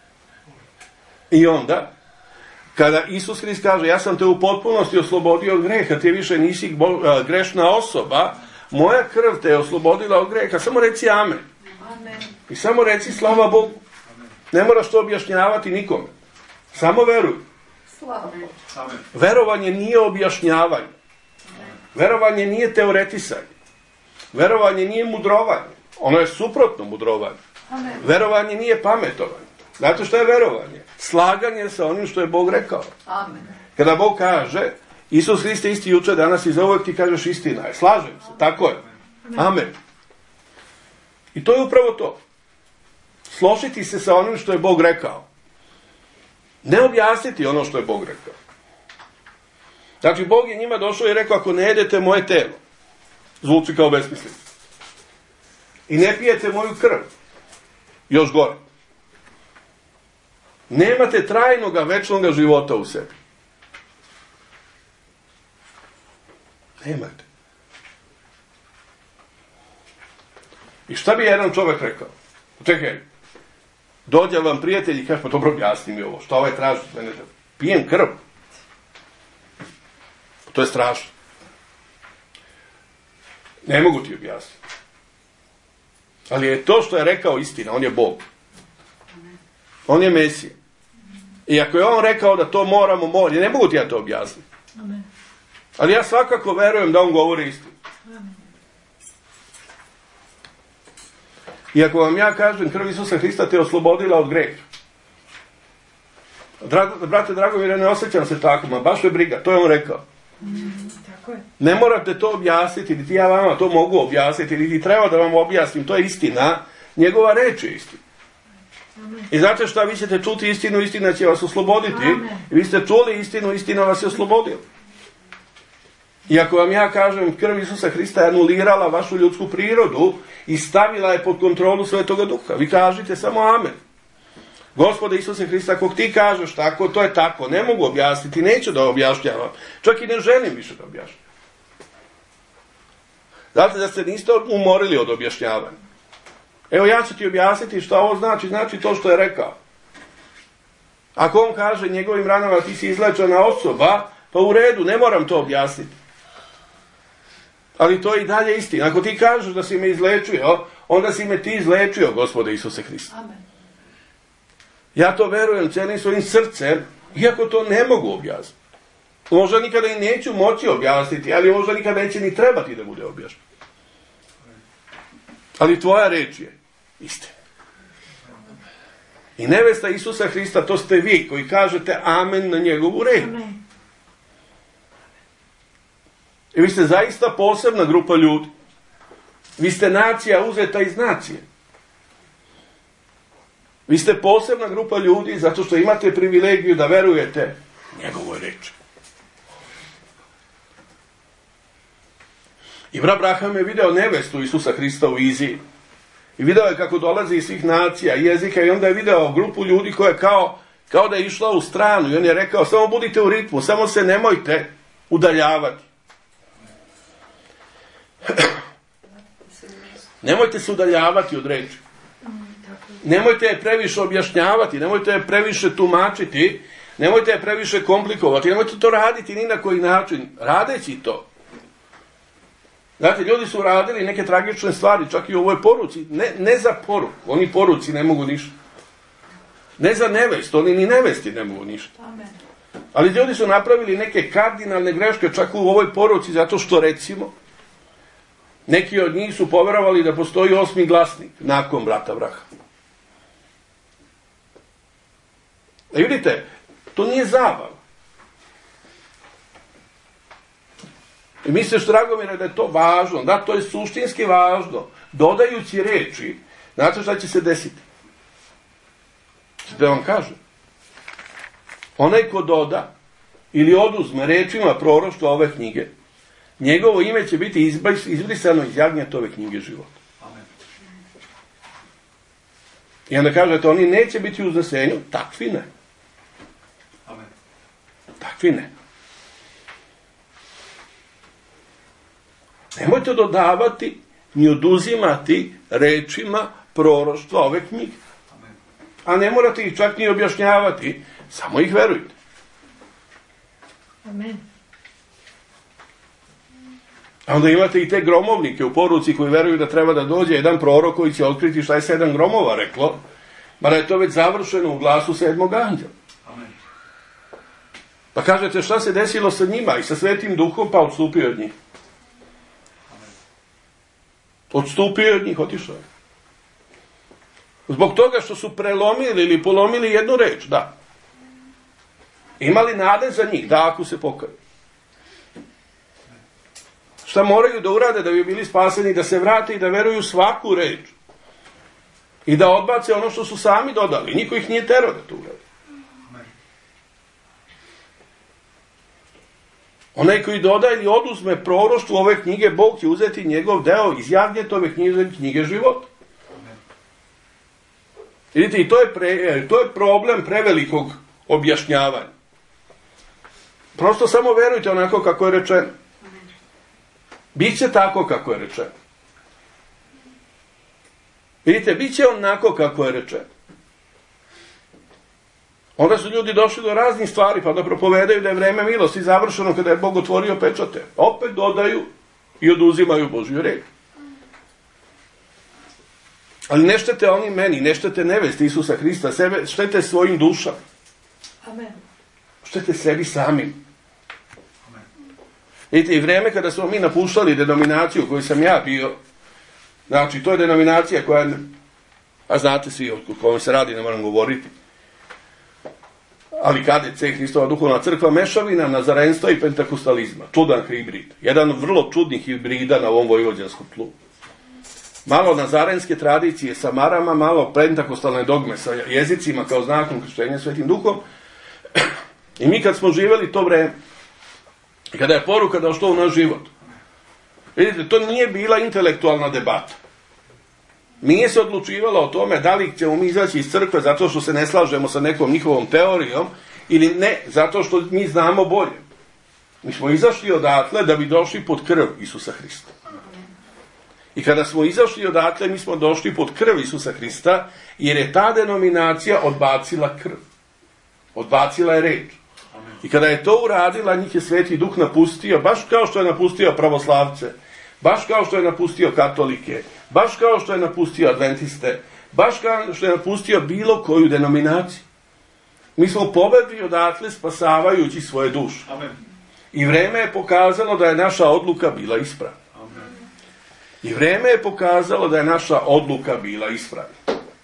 I onda, kada Isus Hrist kaže, ja sam te u potpunosti oslobodio od greha, ti više nisi grešna osoba, moja krv te je oslobodila od greha, samo reci amen. Amen. I samo reci slava Bogu. Ne moraš to objašnjavati nikome. Samo veruj. Slava Bogu. Amen. Verovanje nije objašnjavanje. Verovanje nije teoretisanje. Verovanje nije mudrovanje. Ono je suprotno mudrovanju. Amen. Verovanje nije pametovanje. Znate što je verovanje? Slaganje sa onim što je Bog rekao. Amen. Kada Bog kaže, Isus Hrist je isti juče, danas i za uvek, ti kažeš istina je. Slažem se, tako je. Amen. I to je upravo to. Složiti se sa onim što je Bog rekao. Ne objasniti ono što je Bog rekao. Znači, Bog je njima došao i rekao, ako ne jedete moje telo, zvuči kao besmislica, i ne pijete moju krv, još gore, nemate trajnoga, večnoga života u sebi. Nemate. I šta bi jedan čovjek rekao? Čekaj, dođe vam prijatelj i kaže, pa dobro, objasni mi ovo. Šta ovaj traži? Pijem krv. To je strašno. Ne mogu ti objasniti. Ali je to što je rekao istina, on je Bog. On je Mesija. I ako je on rekao da to moramo, ne mogu ti ja to objasniti. Ali ja svakako verujem da on govori istinu. I ako vam ja kažem, krv Isusa Hrista te oslobodila od greha. Brate Dragomire, ne osjećam se tako, ma baš me briga, to je on rekao. Tako je. Ne morate to objasniti, niti ja vama to mogu objasniti, niti treba da vam objasnim, to je istina, njegova reč je istina. I znate šta, vi ćete čuti istinu, istina će vas osloboditi. I vi ste čuli istinu, istina vas je oslobodila. I ako vam ja kažem, krv Isusa Hrista je anulirala vašu ljudsku prirodu i stavila je pod kontrolu Svetoga Duha. Vi kažite samo amen. Gospode Isuse Hrista, ako ti kažeš tako, to je tako. Ne mogu objasniti, neću da objašnjavam. Čak i ne želim više da objašnjavam. Znate da se niste umorili od objašnjavanja. Evo ja ću ti objasniti šta ovo znači. Znači to što je rekao. Ako on kaže njegovim ranama ti si izlečena osoba, pa u redu, ne moram to objasniti. Ali to je i dalje istina. Ako ti kažeš da si me izlečio, onda si me ti izlečio, Gospode Isuse Hrista. Amen. Ja to verujem cijelim svojim srcem, iako to ne mogu objasniti. Možda nikada i neću moći objasniti, ali možda nikada neće ni trebati da bude objašnjeno. Ali tvoja reč je istina. I nevesta Isusa Hrista, to ste vi koji kažete amen na njegovu reč. Amen. I vi ste zaista posebna grupa ljudi. Vi ste nacija uzeta iz nacije. Vi ste posebna grupa ljudi zato što imate privilegiju da verujete njegovoj reči. I Abraham je video nevestu Isusa Hrista u viziji. I video je kako dolazi iz svih nacija i jezika i onda je video grupu ljudi koja je kao da je išla u stranu. I on je rekao, samo budite u ritmu, samo se nemojte udaljavati. Nemojte se udaljavati od reči. Nemojte je previše objašnjavati, nemojte je previše tumačiti, nemojte je previše komplikovati, nemojte to raditi ni na koji način, radeći to. Znate, ljudi su radili neke tragične stvari, čak i u ovoj poruci, ne za poruku, oni poruci ne mogu ništa. Ne za nevest, oni ni nevesti ne mogu ništa. Amen. Ali ljudi su napravili neke kardinalne greške čak u ovoj poruci, zato što recimo, neki od njih su poverovali da postoji 8. glasnik nakon brata Abrahama. A vidite, to nije zabava. I misliš, Dragomire, da je to važno. Da, to je suštinski važno. Dodajući reči, znate šta će se desiti? Da vam kažem. Onaj ko doda ili oduzme rečima proroštva ove knjige, njegovo ime će biti izbrisano iz jagnjetove knjige života. Amen. I onda kažete, oni neće biti u uznesenju, takvi ne. Amen. Takvi ne. Nemojte dodavati ni oduzimati rečima proroštva ove knjige. Amen. A ne morate ih čak ni objašnjavati, samo ih verujte. Amen. A onda imate i te gromovnike u poruci koji veruju da treba da dođe jedan prorok koji će otkriti šta je 7 gromova reklo, mada je to već završeno u glasu 7. anđela. Amen. Pa kažete šta se desilo sa njima i sa Svetim Duhom, pa odstupio od njih. Odstupio od njih, otišao je. Zbog toga što su prelomili ili polomili jednu reč, da. Imali nade za njih, da ako se pokaju. Šta moraju da urade da bi bili spaseni, da se vrate i da veruju svaku reč. I da odbace ono što su sami dodali. Niko ih nije terao da to urade. Onaj koji doda ili oduzme proroštvo ove knjige, Bog će uzeti njegov deo iz jagnjetove knjige života. Vidite, i to je problem prevelikog objašnjavanja. Prosto samo verujte onako kako je rečeno. Biće tako kako je rečeno. Vidite, biće onako kako je rečeno. Onda su ljudi došli do raznih stvari, pa da propovedaju da je vreme milosti završeno kada je Bog otvorio pečate. Opet dodaju i oduzimaju Božju reč. Ali ne štete oni meni, ne štete nevesti Isusa Hrista, sebe štete svojim dušama. Amen. Štete sebi samim. Vidite, i vreme kada smo mi napuštali denominaciju koju sam ja bio, znači to je denominacija koja, a znate svi o kojom se radi, ne moram govoriti, ali KDC, Hristova duhovna crkva, mešavina nazarenstva i pentakostalizma. Čudan hibrid. Jedan od vrlo čudnih hibrida na ovom vojvođanskom tlu. Malo nazarenske tradicije sa marama, malo pentakostalne dogme sa jezicima kao znakom krštenja Svetim Duhom. I mi kad smo živjeli to vreme, I kada je poruka došla u naš život, vidite, to nije bila intelektualna debata. Nije se odlučivalo o tome da li ćemo mi izaći iz crkve zato što se ne slažemo sa nekom njihovom teorijom ili ne, zato što mi znamo bolje. Mi smo izašli odatle da bi došli pod krv Isusa Hrista. I kada smo izašli odatle, mi smo došli pod krv Isusa Hrista, jer je ta denominacija odbacila krv. Odbacila je reč. I kada je to uradila, njih je Sveti Duh napustio, baš kao što je napustio pravoslavce, baš kao što je napustio katolike, baš kao što je napustio adventiste, baš kao što je napustio bilo koju denominaciju. Mi smo pobegli odatle spasavajući svoje duše. Amen. I vreme je pokazalo da je naša odluka bila ispravna. Amen. I vreme je pokazalo da je naša odluka bila ispravna.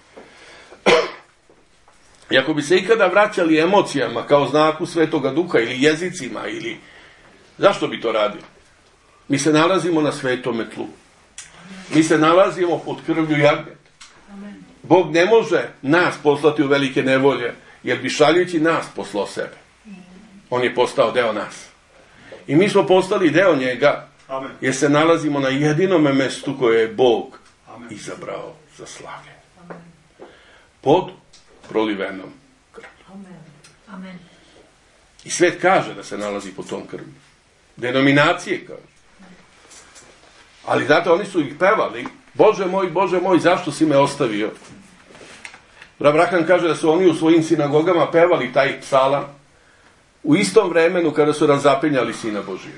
I ako bi se ikada vraćali emocijama kao znaku Svetoga Duha ili jezicima, ili zašto bi to radili? Mi se nalazimo na svetome tlu. Mi se nalazimo pod krvlju jagnjeta. Bog ne može nas poslati u velike nevolje, jer bi šaljući nas poslao sebe. On je postao deo nas. I mi smo postali deo njega, Amen. jer se nalazimo na jedinome mestu koje je Bog izabrao za slavljenje. Pod prolivenom krvlju. Amen. I svet kaže da se nalazi pod tom krvlju. Denominacije kaže. Ali znate, oni su ih pevali. Bože moj, zašto si me ostavio? Abraham kaže da su oni u svojim sinagogama pevali taj psalam u istom vremenu kada su razapinjali Sina Božijeg.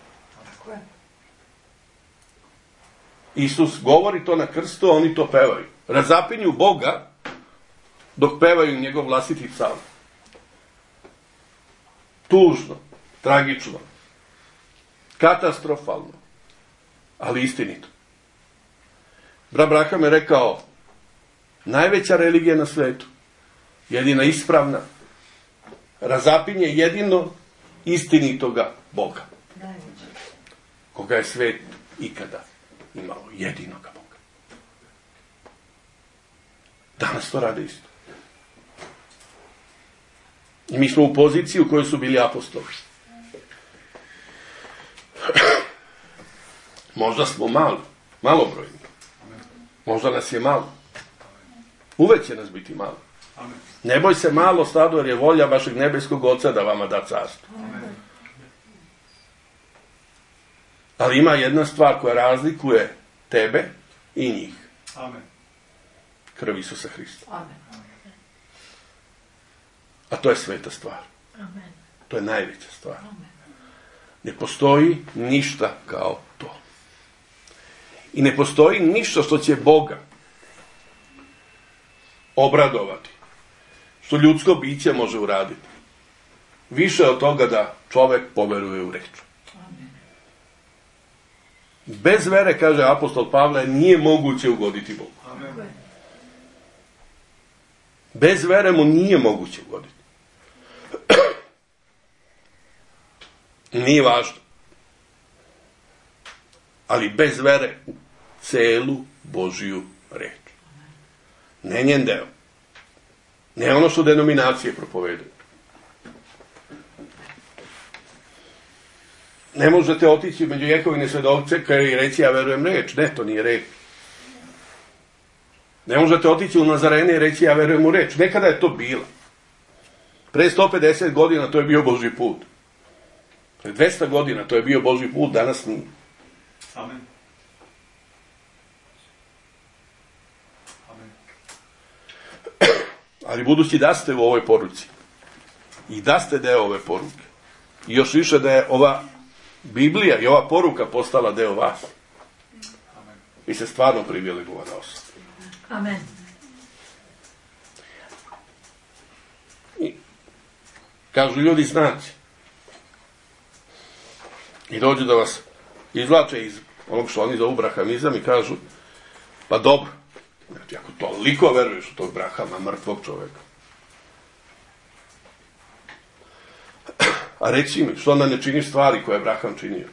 Isus govori to na krstu, oni to pevaju. Razapinju Boga dok pevaju njegov vlastiti psalam. Tužno, tragično, katastrofalno, ali istinito. Abraham je rekao, najveća religija na svetu, jedina ispravna, razapinje jedino istinitoga Boga. Koga je svet ikada imao, jedinoga Boga. Danas to rade isto. I mi smo u poziciji u kojoj su bili apostoli. Možda smo malobrojni. Možda nas je malo. Uvek će nas biti malo. Ne boj se malo stado, jer je volja vašeg nebeskog Oca da vama da carstvo. Ali ima jedna stvar koja razlikuje tebe i njih. Amen. Krv Isusa Hrista. Amen. A to je sveta stvar. Amen. To je najveća stvar. Ne postoji ništa kao to. I ne postoji ništa što će Boga obradovati. Što ljudsko biće može uraditi. Više od toga da čovek poveruje u reč. Bez vere, kaže apostol Pavle, nije moguće ugoditi Bogu. Amen. Bez vere mu nije moguće ugoditi. Nije važno. Ali bez vere u celu Božiju reč. Ne njen deo. Ne ono što denominacije propovedaju. Ne možete otići među Jehovine svedoce i reći ja verujem reč. Ne, to nije reč. Ne možete otići u Nazarene i reći ja verujem u reč. Nekada je to bilo. Pre 150 godina to je bio Božji put. Pre 200 godina to je bio Božji put, danas nije. Amen. Amen. Ali budući da ste u ovoj poruci i da ste deo ove poruke i još više da je ova Biblija i ova poruka postala deo vas, vi ste stvarno privilegovana osoba. Amen. I kažu ljudi znati i dođu da vas izvlače iz onog što oni zovu brahamizam i kažu pa dobro, znači ako toliko veruješ u tog Brahama, mrtvog čoveka, a reci mi što onda ne činiš stvari koje je Braham činio.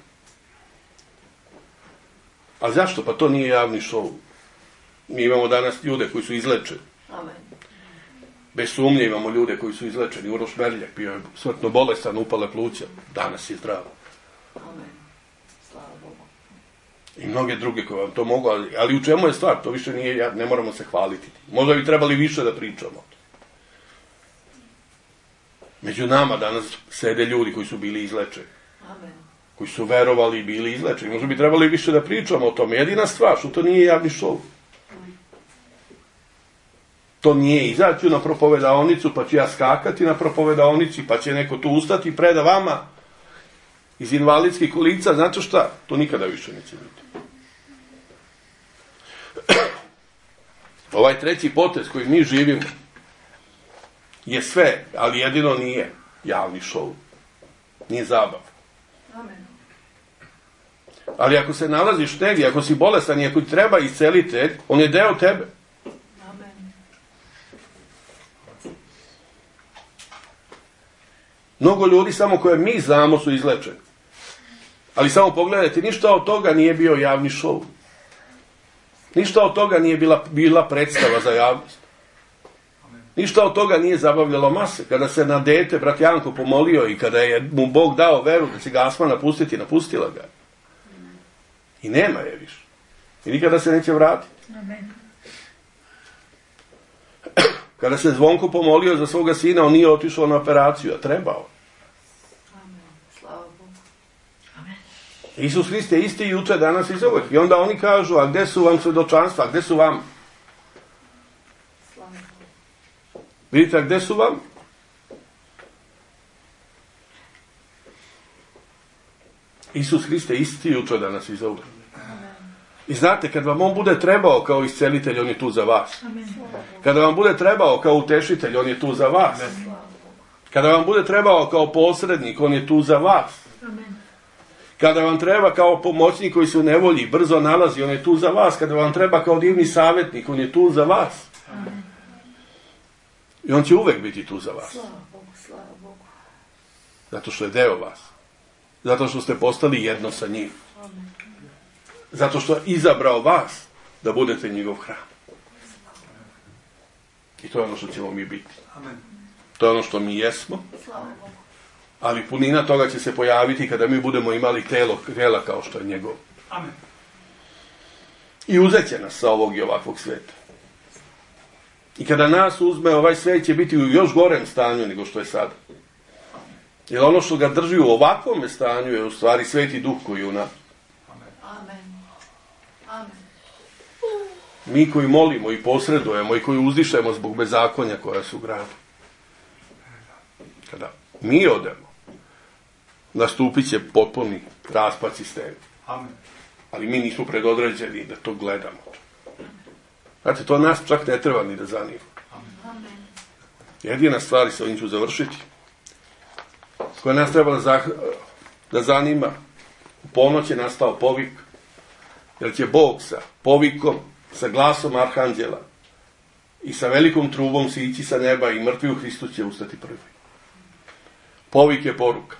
A zašto? Pa to nije javni šou. Mi imamo danas ljude koji su izlečeni. Amen. Bez sumnje imamo ljude koji su izlečeni. Uroš Merljak bio je smrtno bolestan, upale pluća. Danas je zdrav. Amen. Slava Bogu. I mnoge druge koje vam to mogu, ali u čemu je stvar? To više nije, ne moramo se hvaliti. Možda bi trebali više da pričamo. Među nama danas sede ljudi koji su bili izlečeni. Amen. Koji su verovali i bili izlečeni. Možda bi trebali više da pričamo o tome. Jedina stvar, što to nije javni šov. To nije izaći na propovedaonicu, pa ću ja skakati na propovedaonici, pa će neko tu ustati i preda vama iz invalidskih kolica. Znate šta? To nikada više neće biti. Ovaj treći potez koji mi živimo je sve, ali jedino nije javni šov. Nije zabav. Amen. Ali ako se nalaziš negdje, ako si bolestan i ako ti treba iscelitelj, on je deo tebe. Amen. Mnogo ljudi samo koje mi znamo su izlečeni. Ali samo pogledajte, ništa od toga nije bio javni šov. Ništa od toga nije bila predstava za javnost. Ništa od toga nije zabavljalo mase. Kada se na dete brat Janko pomolio i kada je mu Bog dao veru da će ga asma napustiti, napustila ga. I nema je više. I nikada se neće vratiti. Amen. Kada se Zvonko pomolio za svoga sina, on nije otišao na operaciju, a trebao. Amen. Slava Bogu. Amen. Isus Hrist je isti juče, danas i zauvek. I onda oni kažu, a gde su vam svedočanstva, a gde su vam? Slava Bogu. Vidite, a gde su vam? Isus Hrist je isti juče, danas i zauvek. I znate, kad vam on bude trebao kao iscelitelj, on je tu za vas. Amen. Kada vam bude trebao kao utešitelj, on je tu za vas. Kada vam bude trebao kao posrednik, on je tu za vas. Amen. Kada vam treba kao pomoćnik koji se u nevolji brzo nalazi, on je tu za vas. Kada vam treba kao divni savjetnik, on je tu za vas. Amen. I on će uvek biti tu za vas. Slava Bogu, slava Bogu. Zato što je deo vas. Zato što ste postali jedno sa njim. Amen. Zato što je izabrao vas da budete njegov hram. I to je ono što ćemo mi biti. Amen. To je ono što mi jesmo. Slava Bogu. Ali punina toga će se pojaviti kada mi budemo imali tela kao što je njegov. Amen. I uzet će nas sa ovog i ovakvog sveta. I kada nas uzme, ovaj svet će biti u još gorem stanju nego što je sada. Jer ono što ga drži u ovakvom stanju je u stvari sveti duh koji je u nas. Amen. Amen. Mi koji molimo i posredujemo i koji uzdišemo zbog bezakonja koja su u gradu. Kada mi odemo, nastupit će potpuni raspad sistema. Amen. Ali mi nismo predodređeni da to gledamo. Znate, to nas čak ne treba ni da zanima. Amen. Jedina stvar, sa ovim ću završiti, koja nas treba da zanima, u ponoć je nastao povik, jer će Bog sa povikom, sa glasom arhanđela i sa velikom trubom sići sa neba i mrtvi u Hristu će ustati prvi. Povik je poruka.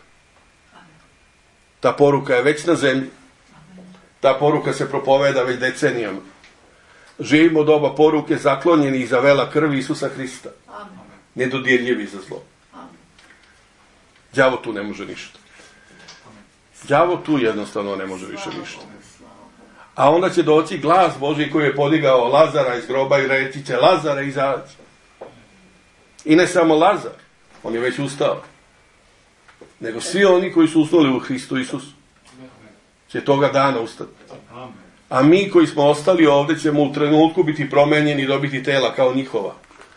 Ta poruka je već na zemlji. Ta poruka se propoveda već decenijama. Živimo doba poruke zaklonjeni za vela krvi Isusa Hrista. Amen. Nedodjeljivi za zlo. Amen. Đavo tu ne može ništa. Đavo tu jednostavno ne može više ništa. A onda će doći glas Božji koji je podigao Lazara iz groba i reći će Lazare izađi. I ne samo Lazar, on je već ustao. Nego svi oni koji su usnuli u Hristu Isusu će toga dana ustati. Amen. A mi koji smo ostali ovdje ćemo u trenutku biti promenjeni i dobiti tela kao njihova.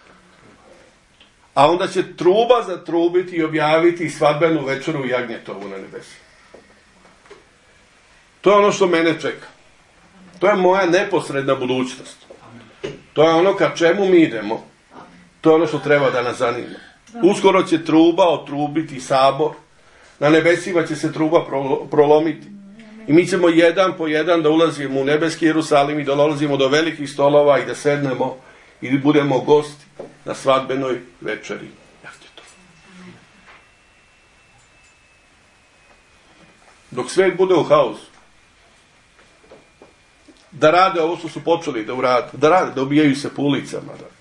A onda će truba zatrubiti i objaviti svadbenu večeru u Jagnjetovu na nebesu. To je ono što mene čeka. To je moja neposredna budućnost. To je ono ka čemu mi idemo. To je ono što treba da nas zanima. Uskoro će truba otrubiti sabor. Na nebesima će se truba prolomiti. I mi ćemo jedan po jedan da ulazimo u nebeski Jerusalim i da dolazimo do velikih stolova i da sednemo i budemo gosti na svadbenoj večeri. Dok svet bude u haosu, da rade ovo što su počeli da urade, da rade, da obijaju se po ulicama. Da.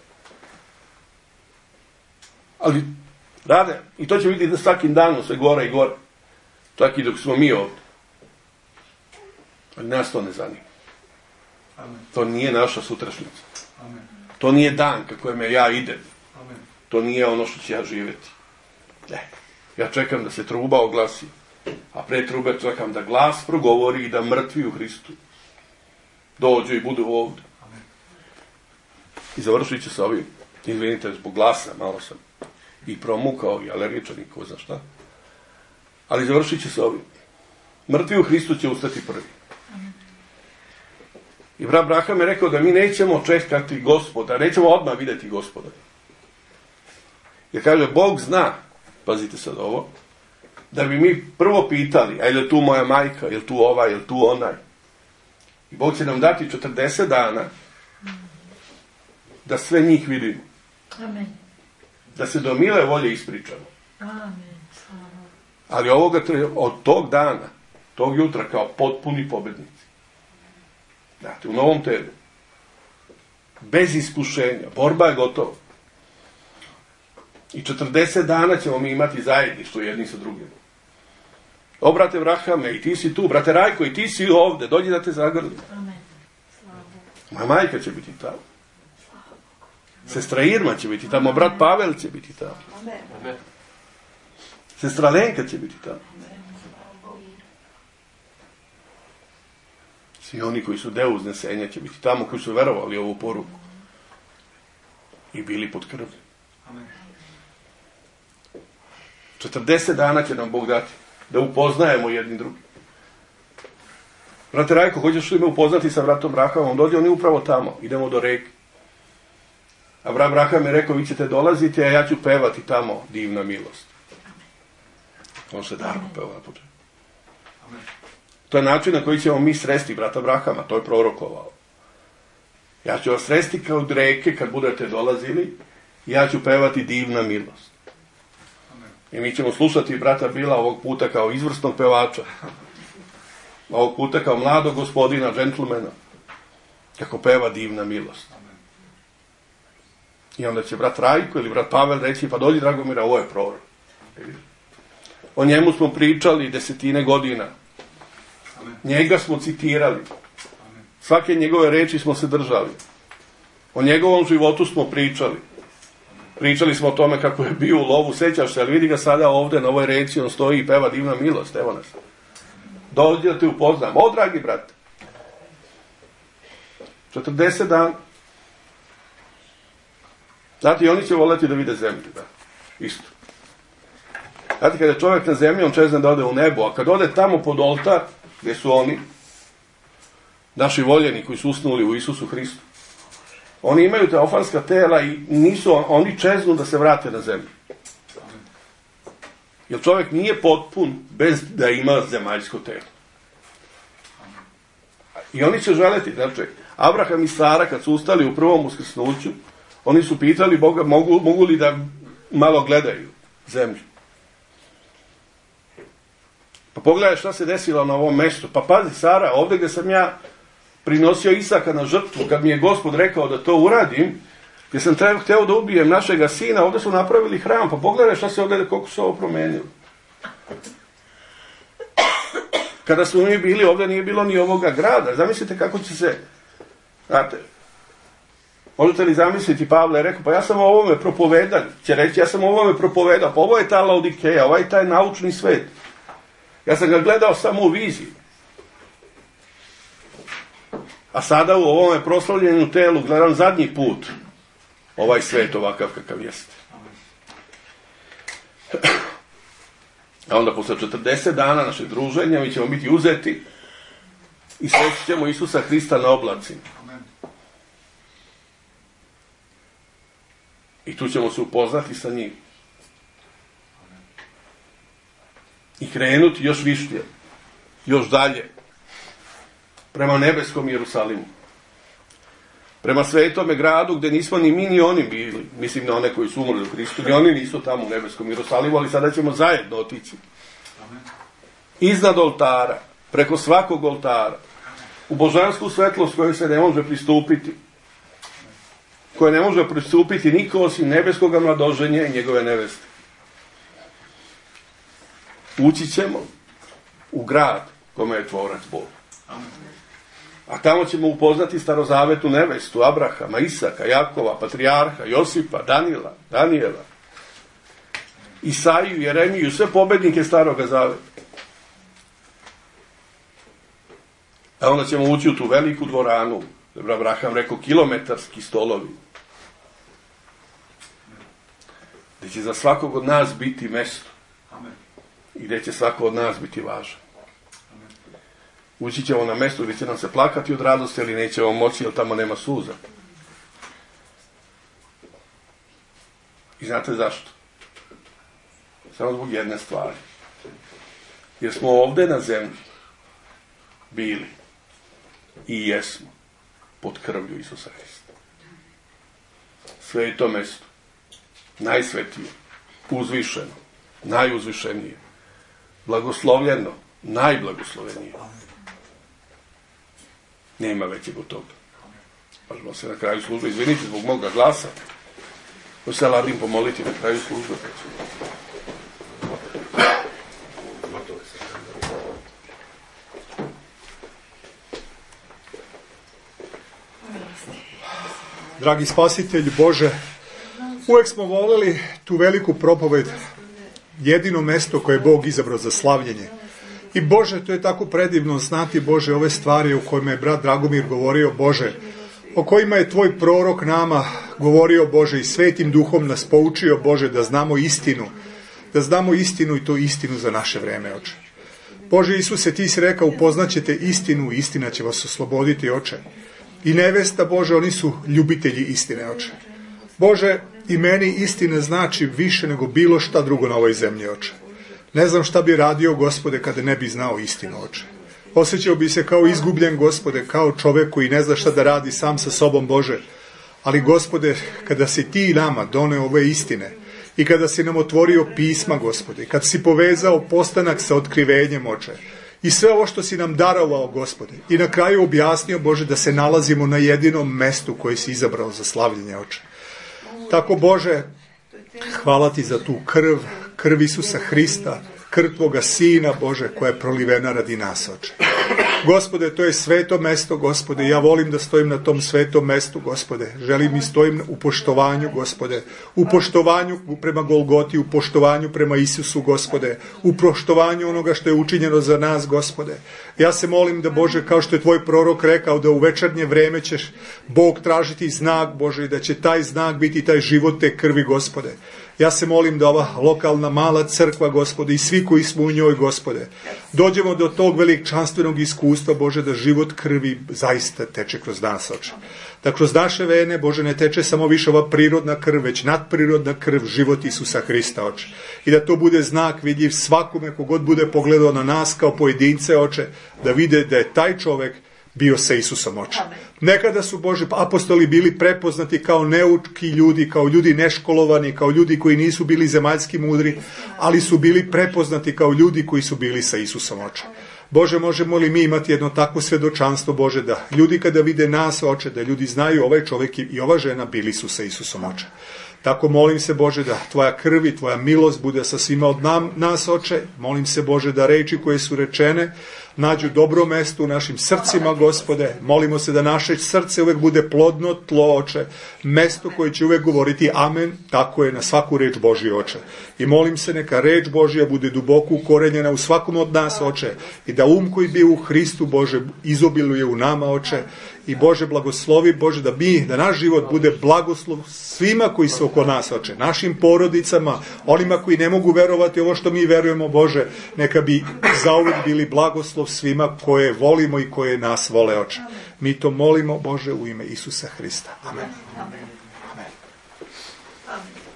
Ali rade, i to će vidjeti da svakim danom sve gore i gore. Čak i dok smo mi ovdje. Ali nas to ne zanima. Amen. To nije naša sutrašnjica. Amen. To nije dan ka kojem ja idem. Amen. To nije ono što ću ja živjeti. Ne. Ja čekam da se truba oglasi. A pre trube čekam da glas progovori i da mrtvi u Hristu dođu i budu ovdje. Amen. I završit ću sa ovim. Izvinite, zbog glasa, malo sam i promukao i alergičan i ko zna šta. Ali završit ću sa ovim. Mrtvi u Hristu će ustati prvi. I brat Braham je rekao da mi nećemo čekati Gospoda, nećemo odmah vidjeti Gospoda. Jer kaže, Bog zna, pazite sad ovo, da bi mi prvo pitali, a je li tu moja majka, je li tu ovaj, je li tu onaj. I Bog će nam dati 40 dana da sve njih vidimo. Amen. Da se do mile volje ispričamo. Amen. Ali od tog dana, tog jutra kao potpuni pobednici. Znate, u novom telu. Bez iskušenja. Borba je gotova. I 40 dana ćemo mi imati zajedništvo jedni sa drugim. O, brate Vrahame, i ti si tu. Brate Rajko, i ti si ovdje. Dođi da te zagrlim. Amen. Slava. Moja majka će biti tamo. Sestra Irma će biti tamo. Brat Pavel će biti tamo. Amen. Sestra Lenka će biti tamo. Svi oni koji su deo uznesenja će biti tamo, koji su verovali ovu poruku i bili pod krvlju. Amen. 40 dana će nam Bog dati da upoznajemo jedni drugi. Brate Rajko, hoćeš li me upoznati sa bratom Brahamom? Dođe, on je upravo tamo. Idemo do reke. A brat Braham je rekao, vi ćete dolaziti, a ja ću pevati tamo divna milost. On se Darko peva na početku. Amen. To je način na koji ćemo mi sresti brata Brahama, to je prorokovao. Ja ću vas sresti kao od reke kad budete dolazili, i ja ću pevati divna milost. Amen. I mi ćemo slušati brata Bila ovog puta kao izvrsnog pevača, ovog puta kao mladog gospodina, džentlmena, kako peva divna milost. Amen. I onda će brat Rajko ili brat Pavel reći, pa dođi Dragomira, ovo je prorok. O njemu smo pričali desetine godina. Amen. Njega smo citirali. Amen. Svake njegove reči smo se držali. O njegovom životu smo pričali. Pričali smo o tome kako je bio u lovu, sećaš se, ali vidi ga sada ovdje na ovoj reči, on stoji i peva divna milost, evo nas. Dođi da te upoznam. O, dragi brate. 40 dana. Znate, i oni će voljeti da vide zemlju, da. Isto. Znate, kada je čovjek na zemlji, on čezne da ode u nebo, a kad ode tamo pod oltar, gdje su oni, naši voljeni koji su usnuli u Isusu Hristu, oni imaju teofanska tela i oni čeznu da se vrate na zemlju. Jer čovjek nije potpun bez da ima zemaljsko telo. I oni će želeti, znači, Abraham i Sara kad su ustali u prvom uskrsnuću, oni su pitali Boga mogu li da malo gledaju zemlju. Pa pogledaj šta se desilo na ovom mjestu. Pa pazi, Sara, ovdje gdje sam ja prinosio Isaka na žrtvu, kad mi je Gospod rekao da to uradim, gdje sam htio da ubijem našega sina, ovdje su napravili hram, pa pogledaj šta se ovdje, koliko se ovo promenilo. Kada smo mi bili, ovdje nije bilo ni ovoga grada. Zamislite kako će se, znate, možete li zamisliti, Pavle je rekao, pa ja sam o ovome propovedan, će reći, ja sam o ovome propovedao, pa ovo je ta Laodikeja, ovaj je taj naučni svet. Ja sam ga gledao samo u viziji. A sada u ovome proslavljenju telu gledam zadnji put ovaj svet ovakav kakav jeste. A onda posle 40 dana našeg druženja mi ćemo biti uzeti i sreći ćemo Isusa Hrista na oblacima. I tu ćemo se upoznati sa njim. I krenuti još višnje, još dalje, prema nebeskom Jerusalimu. Prema svetome gradu gdje nismo ni mi ni oni bili, mislim na one koji su umrli u Hristu, ni oni nisu tamo u nebeskom Jerusalimu, ali sada ćemo zajedno otići. Iznad oltara, preko svakog oltara, u božansku svetlost kojoj se ne može pristupiti, koje ne može pristupiti niko osim nebeskoga mladoženja i njegove neveste. Ući ćemo u grad kome je tvorac Bog. A tamo ćemo upoznati starozavetnu nevestu Abrahama, Isaka, Jakova, patrijarha, Josipa, Danijela, Isaiju, Jeremiju, sve pobednike staroga zaveta. A onda ćemo ući u tu veliku dvoranu, Abraham rekao, kilometarski stolovi, gdje će za svakog od nas biti mesto i gdje će svako od nas biti važan. Ući ćemo na mesto gdje će nam se plakati od radosti, ali nećemo moći, jer tamo nema suza. I znate zašto? Samo zbog jedne stvari. Jer smo ovdje na zemlji bili i jesmo pod krvlju Isusa Hrista. Sveto mesto, najsvetije, uzvišeno, najuzvišenije, blagoslovljeno, najblagoslovenije. Nema većeg od toga. Možemo se na kraju službe, izvinite zbog moga glasa, ko se ladim pomoliti na kraju službe. Dragi spasitelj Bože, uvek smo voleli tu veliku propoved, jedino mesto koje je Bog izabrao za slavljenje. I Bože, to je tako predivno znati, Bože, ove stvari o kojima je brat Dragomir govorio, Bože, o kojima je Tvoj prorok nama govorio, Bože, i Svetim Duhom nas poučio, Bože, da znamo istinu i to istinu za naše vreme, Oče. Bože Isuse, Ti si rekao, upoznaćete istinu i istina će vas osloboditi, Oče. I nevesta, Bože, oni su ljubitelji istine, Oče. Bože, i meni istina znači više nego bilo šta drugo na ovoj zemlji, Oče. Ne znam šta bi radio, Gospode, kada ne bi znao istinu, Oče. Osjećao bi se kao izgubljen, Gospode, kao čovjek koji ne zna šta da radi sam sa sobom, Bože. Ali, Gospode, kada si Ti nama doneo ove istine i kada si nam otvorio pisma, Gospode, kada si povezao postanak sa otkrivenjem, Oče, i sve ovo što si nam darovao, Gospode, i na kraju objasnio, Bože, da se nalazimo na jedinom mestu koje si izabrao za slavljenje, Oče. Tako, Bože, hvala Ti za tu krv Isusa Hrista, krv Tvoga Sina, Bože, koja je prolivena radi nas, Oče. Gospode, to je sveto mesto, Gospode, ja volim da stojim na tom svetom mestu, Gospode. Želim i stojim u poštovanju, Gospode, u poštovanju prema Golgoti, u poštovanju prema Isusu, Gospode, u poštovanju onoga što je učinjeno za nas, Gospode. Ja se molim da, Bože, kao što je Tvoj prorok rekao, da u večernje vreme ćeš Bog tražiti znak, Bože, i da će taj znak biti taj život te krvi, Gospode. Ja se molim da ova lokalna mala crkva, Gospode, i svi koji smo u njoj, Gospode, dođemo do tog veličanstvenog iskustva, Bože, da život krvi zaista teče kroz nas, Oče. Da kroz naše vene, Bože, ne teče samo više ova prirodna krv, već nadprirodna krv, život Isusa Hrista, Oče. I da to bude znak vidljiv svakome kogod bude pogledao na nas kao pojedince, Oče, da vide da je taj čovjek bio sa Isusom, Oče. Nekada su, Bože, apostoli bili prepoznati kao neučki ljudi, kao ljudi neškolovani, kao ljudi koji nisu bili zemaljski mudri, ali su bili prepoznati kao ljudi koji su bili sa Isusom, Oče. Bože, možemo li mi imati jedno takvo svjedočanstvo, Bože, da ljudi kada vide nas, Oče, da ljudi znaju ovaj čovjek i ova žena bili su sa Isusom, Oče. Tako molim se, Bože, da Tvoja krv i Tvoja milost bude sa svima od nas, Oče. Molim se, Bože, da reči koje su rečene nađu dobro mesto u našim srcima, Gospode. Molimo se da naše srce uvek bude plodno tlo, Oče. Mesto koje će uvek govoriti amen, tako je na svaku reč Božju, Oče. I molim se neka reč Božja bude duboko ukorenjena u svakom od nas, Oče. I da koji bio u Hristu, Bože, izobiluje u nama, Oče. I Bože, blagoslovi, Bože, da naš život bude blagoslov svima koji su oko nas, Oče. Našim porodicama, onima koji ne mogu verovati ovo što mi verujemo, Bože, neka bi zauvek bili blagoslov svima koje volimo i koje nas vole, Oče. Mi to molimo, Bože, u ime Isusa Hrista. Amen.